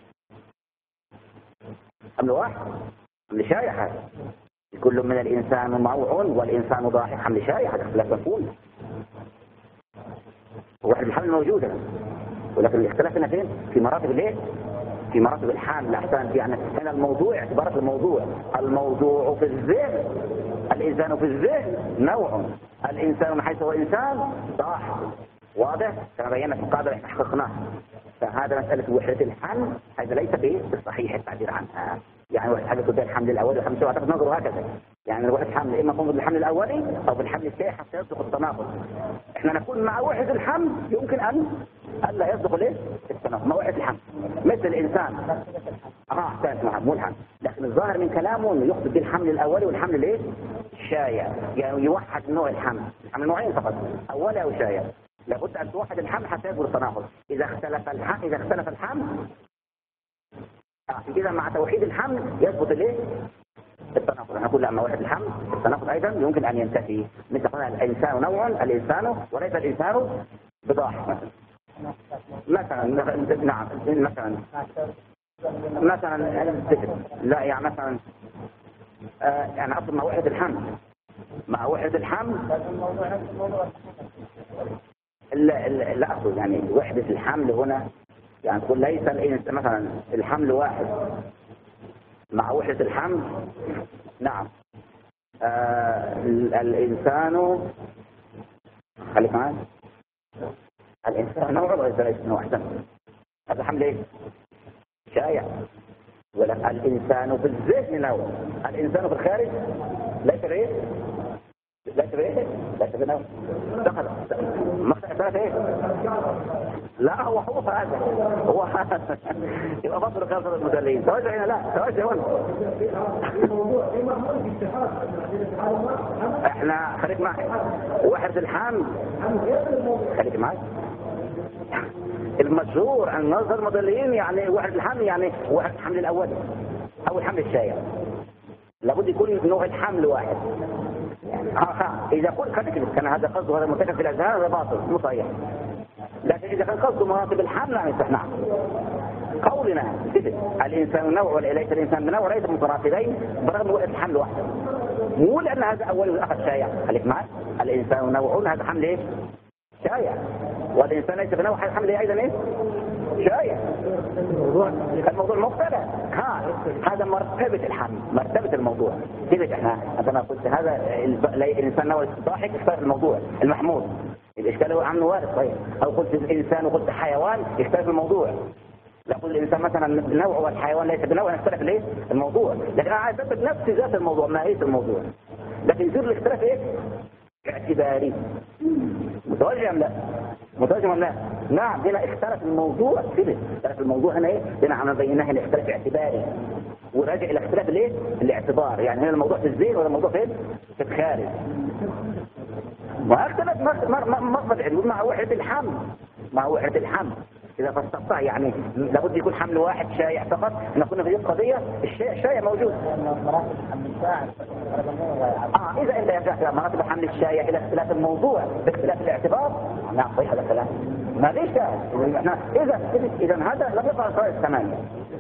حمل واحد حمل شائع هذا كل من الإنسان نوع والإنسان ضاحك حمل شائع هذا اختلاف مفهوم واحد الحمل موجودة ولكن الاختلاف هنا فين؟ في مراتب الايه؟ في مراتب الحمل احسن يعني هنا الموضوع اعتبارات الموضوع الموضوع في الذهن الإنسان في الذهن نوع الإنسان من حيث هو إنسان ضاحك واضح؟ كما بينا في القاعدة اللي حققناها فهذا مسألة وحدة الحمل هذا ليس بالصحيح التعبير عنها يعني واحد حاجة تبدأ الحمل الأولي والحمل الثاني أعتقد نظره هكذا يعني الواحد حمل إما يكون بالحمل الأولي أو بالحمل الثاني حتى يصدق التناقض إحنا نكون مع وحدة الحمل يمكن أن ألا يصدق ليه التناقض مع وحدة الحمل مثل الإنسان آه أحسنت معه مو الحمل لكن الظاهر من كلامه إنه يقصد بالحمل الأولي والحمل الإيه الشائع يعني يوحد نوع الحمل الحمل نوعين فقط أولي أو شائع لابد أن توحد الحمل حتى يصدق التناقض إذا اختلف الحمل إذا اختلف الحمل إذا مع توحيد الحمل يثبت الايه؟ التناقض نقول لما وحد الحمل التناقض أيضا يمكن أن ينتفي مثل قلنا الإنسان نوع الإنسان وليس الإنسان بضاحك مثلا مثلا نعم مثلا مثلا لا يعني مثلا آه يعني أصل مع وحد الحمل مع وحد الحمل لا لا, لا أقول يعني وحدة الحمل هنا يعني تقول ليس الإنسان مثلا الحمل واحد مع وحدة الحمل نعم آه الإنسان خليك معي الإنسان نوع وليس ليس نوع أحسن هذا الحمل إيه شائع ولا الإنسان في الذهن نوع الإنسان في الخارج ليس بإيه ليس بإيه ليس بنوع دخل مختلف إيه لا هو حروف هذا هو يبقى فصل كافر المدلين توجه هنا لا توجه هنا احنا خليك معي واحد الحمل خليك معي المشهور عن نظر المدلين يعني واحد الحمل يعني واحد الحمل الاول او الحمل الشائع لابد يكون نوع الحمل واحد ها ها اذا قلت خليك كان هذا قصده هذا مرتكب في الاذهان هذا باطل مو صحيح لكن إذا كان قصده مراتب الحمل يعني نعم قولنا كده الإنسان نوع وليس الإنسان بنوع ليس متراتبين برغم وقت الحمل واحد مو لأن هذا أول والآخر شائع خليك معي الإنسان نوع هذا حمل إيه شائع والإنسان ليس بنوع هذا حمل إيه أيضا إيه شائع الموضوع مختلف ها هذا مرتبة الحمل مرتبة الموضوع كده احنا عندما قلت هذا الإنسان نوع ضاحك اختلف الموضوع المحمول الإشكال هو عنه وارد طيب أو قلت الإنسان وقلت حيوان يختلف الموضوع لا قلت الإنسان مثلا نوع والحيوان ليس بنوع يختلف ليه الموضوع لكن أنا عايز أثبت نفس ذات الموضوع ماهية الموضوع لكن يصير الاختلاف إيه اعتباري متوجه أم لا متوجه أم لا نعم هنا اختلف الموضوع كده، اختلف الموضوع هنا ايه؟ هنا عم بيناه هنا اختلاف اعتباري، وراجع الى اختلاف الايه؟ الاعتبار، يعني هنا الموضوع في الذهن ولا الموضوع فين؟ في الخارج. ما اختلف مقصد العلوم مع وحدة الحمل، مع وحدة الحمل إذا فاستطاع، يعني لابد يكون حمل واحد شائع فقط. احنا كنا في هذه القضية الشائع شائع موجود. اه إذا إلا يرجع مراتب الحمل الشائع إلى اختلاف الموضوع باختلاف الاعتبار، نعم صحيح هذا الكلام. ما ليش احنا إذا إذا هذا لم يقع القواعد الثمانية.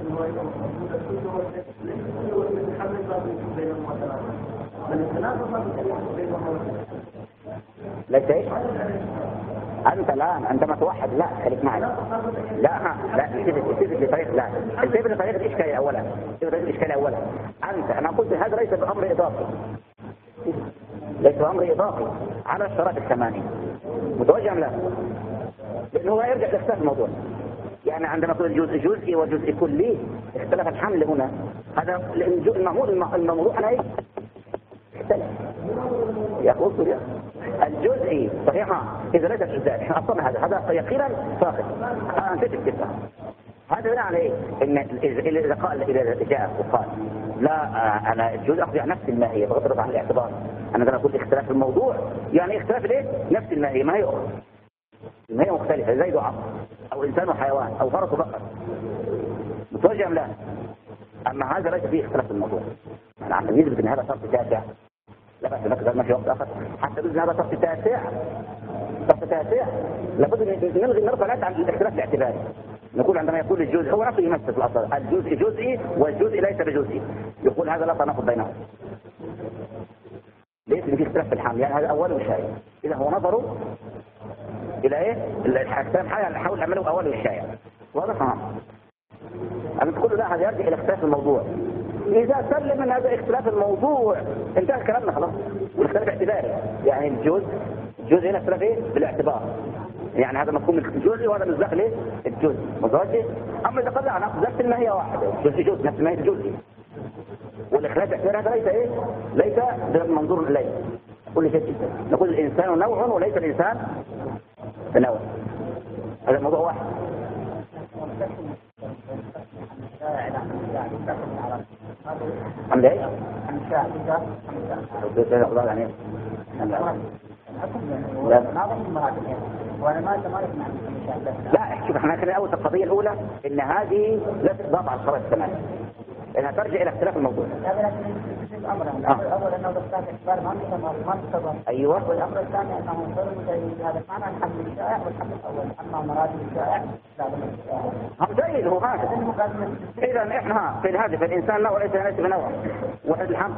ليش ايش؟ انت الان عندما توحد لا خليك معي، لا ها لا التفت لطريق، لا التفت لطريق الاشكاليه اولا، التفت الاشكاليه اولا. انت انا قلت هذا ليس بامر اضافي، ليس بامر اضافي على الشرائط الثمانيه، متوجه لا، لانه هو يرجع لاختلاف الموضوع. يعني عندما يكون الجزء جزئي وجزء كلي اختلف الحمل هنا، هذا الموضوع الموضوع هنا ايه؟ اختلف. يقول سوريا الجزئي صحيح إذا ليس الجزئي، احنا أصلنا هذا هذا يقينا فاقد. أنا نسيت الكتاب. هذا بناء على إيه؟ إن إذا قال إذا جاء وقال لا أنا الجزء أخذ عن نفس الماهية بغض النظر عن الاعتبار. أنا لما أقول اختلاف الموضوع يعني اختلاف الإيه؟ نفس الماهية، ما هي أخرى. الماهية مختلفة زيد وعصر أو إنسان وحيوان أو فرس وبقر. متوجه أم لا؟ أما هذا ليس فيه اختلاف الموضوع. أنا عم نثبت إن هذا صار تاسع. لا بس نركز ما في وقت آخر حتى بإذن هذا صف تاسع، صف تاسع لابد أن نلغي نرفع الآن عن الاختلاف الاعتباري. نقول عندما يقول الجزء هو نفسه يمثل في الأصل الجزء جزئي والجزء ليس بجزئي، يقول هذا لا تناقض بينهم. ليس في اختلاف في الحمل، يعني هذا أول شيء. إذا هو نظره إلى إيه؟ الأحكام حاول عمله أول الشيء. واضح؟ أنا تقول لا هذا يرجع إلى اختلاف الموضوع. إذا سلم من هذا اختلاف الموضوع انتهى كلامنا خلاص، والاختلاف اعتباري، يعني الجزء الجزء هنا اختلاف ايه؟ بالاعتبار. يعني هذا مفهوم الجزء وهذا مصداق ليه؟ الجزء متوجه. أما إذا قال لا أنا نفس الماهية واحدة، جزء جزء نفس الماهية الجزء، والاختلاف الاعتباري هذا ليس ايه؟ ليس بمنظور إليه. كل شيء جدا نقول الإنسان نوع وليس الإنسان نوع، هذا الموضوع واحد. عم ليش؟ عم شاهدك عم شاهدك يعني لا وانا ما ما اسمع لا شوف احنا كنا اول القضيه الاولى ان هذه لا تضاف على الشرائط الثمانيه، انها ترجع الى اختلاف الموضوع. الامر الاول انه الاختلاف الاعتبار ما انتظر، ايوه، والامر الثاني انه غير مجيد. هذا معنى الحمل الشائع والحمل الاول، اما مراتب الشائع هم جيد هو هذا. اذا احنا في هذه في الانسان نوع ليس ليس بنوع واحد الحمل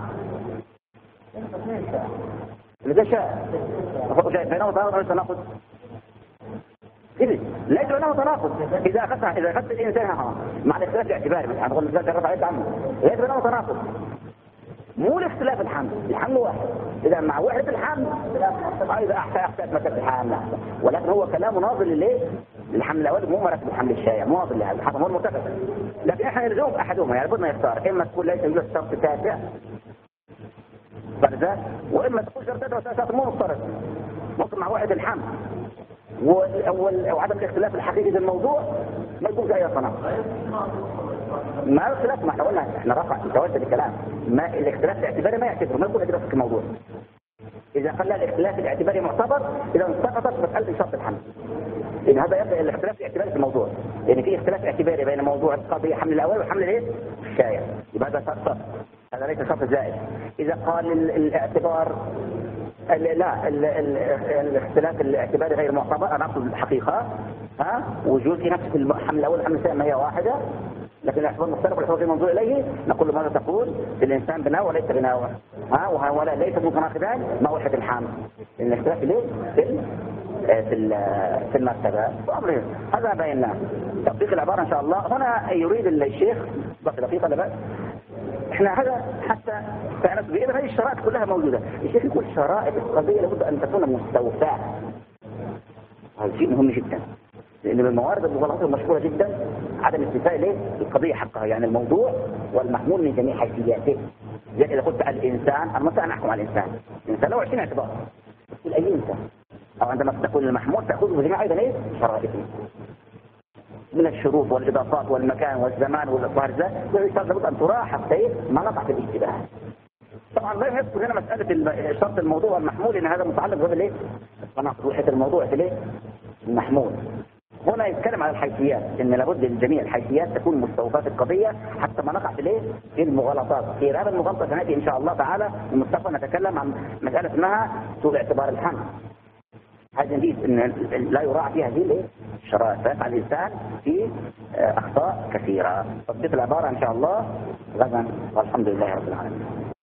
اذا شاء هو جاي بينه تناقض تناقض إذن ليس بينه تناقض. إذا أخذتها إذا أخذت الإنسان ها مع الاختلاف الاعتباري مثلا نقول الإنسان جرب عليه عنه ليس بينه تناقض، مو الاختلاف الحمل، الحمل واحد. إذا مع وحدة الحمل إذا أحتاج أحتاج مثل الحمل، ولكن هو كلام ناظر لليه؟ للحمل الأول مو مرتب الحمل الشائع، مو ناظر لهذا حتى هو المتفق. لكن إحنا نلزم أحدهما، يعني بدنا يختار إما تقول ليس يوجد شرط تاسع فرزة، وإما تقول شرطات وأساسات مو مفترض ممكن مع وحدة الحمل وعدم الاختلاف الحقيقي للموضوع ما يكون في أي تناقض. ما الاختلاف ما احنا قلنا احنا رفع توجه الكلام، ما الاختلاف الاعتباري ما يعتبره ما يكون اختلاف في الموضوع. إذا خلى الاختلاف الاعتباري معتبر إذا انسقطت مسألة شرط الحمل، لأن هذا يبدأ الاختلاف الاعتباري في الموضوع، لأن في اختلاف اعتباري بين موضوع القضية حمل الأول وحمل الايه؟ الشائع، يبقى هذا شرط، هذا ليس شرط زائد. إذا قال الاعتبار لا ال ال الاختلاف الاعتباري غير معتبر، أنا أقصد الحقيقة ها وجود في نفس الحمل الأول والحمل الثاني ما هي واحدة، لكن الاعتبار مختلف والاعتبار غير منظور إليه. نقول له ماذا تقول؟ الإنسان بناء وليس بناء، ها وهؤلاء ليس متناقضان مع وحدة الحمل، الاختلاف ليه؟ في في في المرتبة وأمره هذا بيناه. تطبيق العبارة إن شاء الله هنا يريد الشيخ بس دقيقة لا بأس. احنا هذا حتى فعلا بإذن هذه الشرائط كلها موجودة. الشيخ يقول شرائط القضية لابد أن تكون مستوفاة، هذا شيء مهم جدا، لأن من الموارد المغلطة المشهورة جدا عدم استيفاء ليه القضية حقها، يعني الموضوع والمحمول من جميع حيثياته. زي إذا قلت الإنسان، أنا مثلا أحكم على الإنسان، الإنسان له عشرين اعتبار، تقول أي إنسان؟ أو عندما تقول المحمول تأخذ بجميع أيضا إيه؟ شرائطه من الشروط والإضافات والمكان والزمان والإصدار ذات، لابد أن تراعى حتى إيه؟ ما نقع في الاشتباه. طبعا لا يذكر هنا مسألة شرط الموضوع المحمول، إن هذا متعلق بالإيه؟ روحة الموضوع في الإيه؟ المحمول. هنا يتكلم على الحيثيات، ان لابد لجميع الحيثيات تكون مستوفات القضيه حتى ما نقع في الايه؟ في المغالطات. في هذا المغالطه سناتي ان شاء الله تعالى المستقبل نتكلم عن مساله اسمها سوء اعتبار الحمل. هذا نجيز ان لا يراعى فيها هذه الايه؟ الشرائط، فيقع الانسان في اخطاء كثيره. تطبيق العباره ان شاء الله غدا، والحمد لله رب العالمين.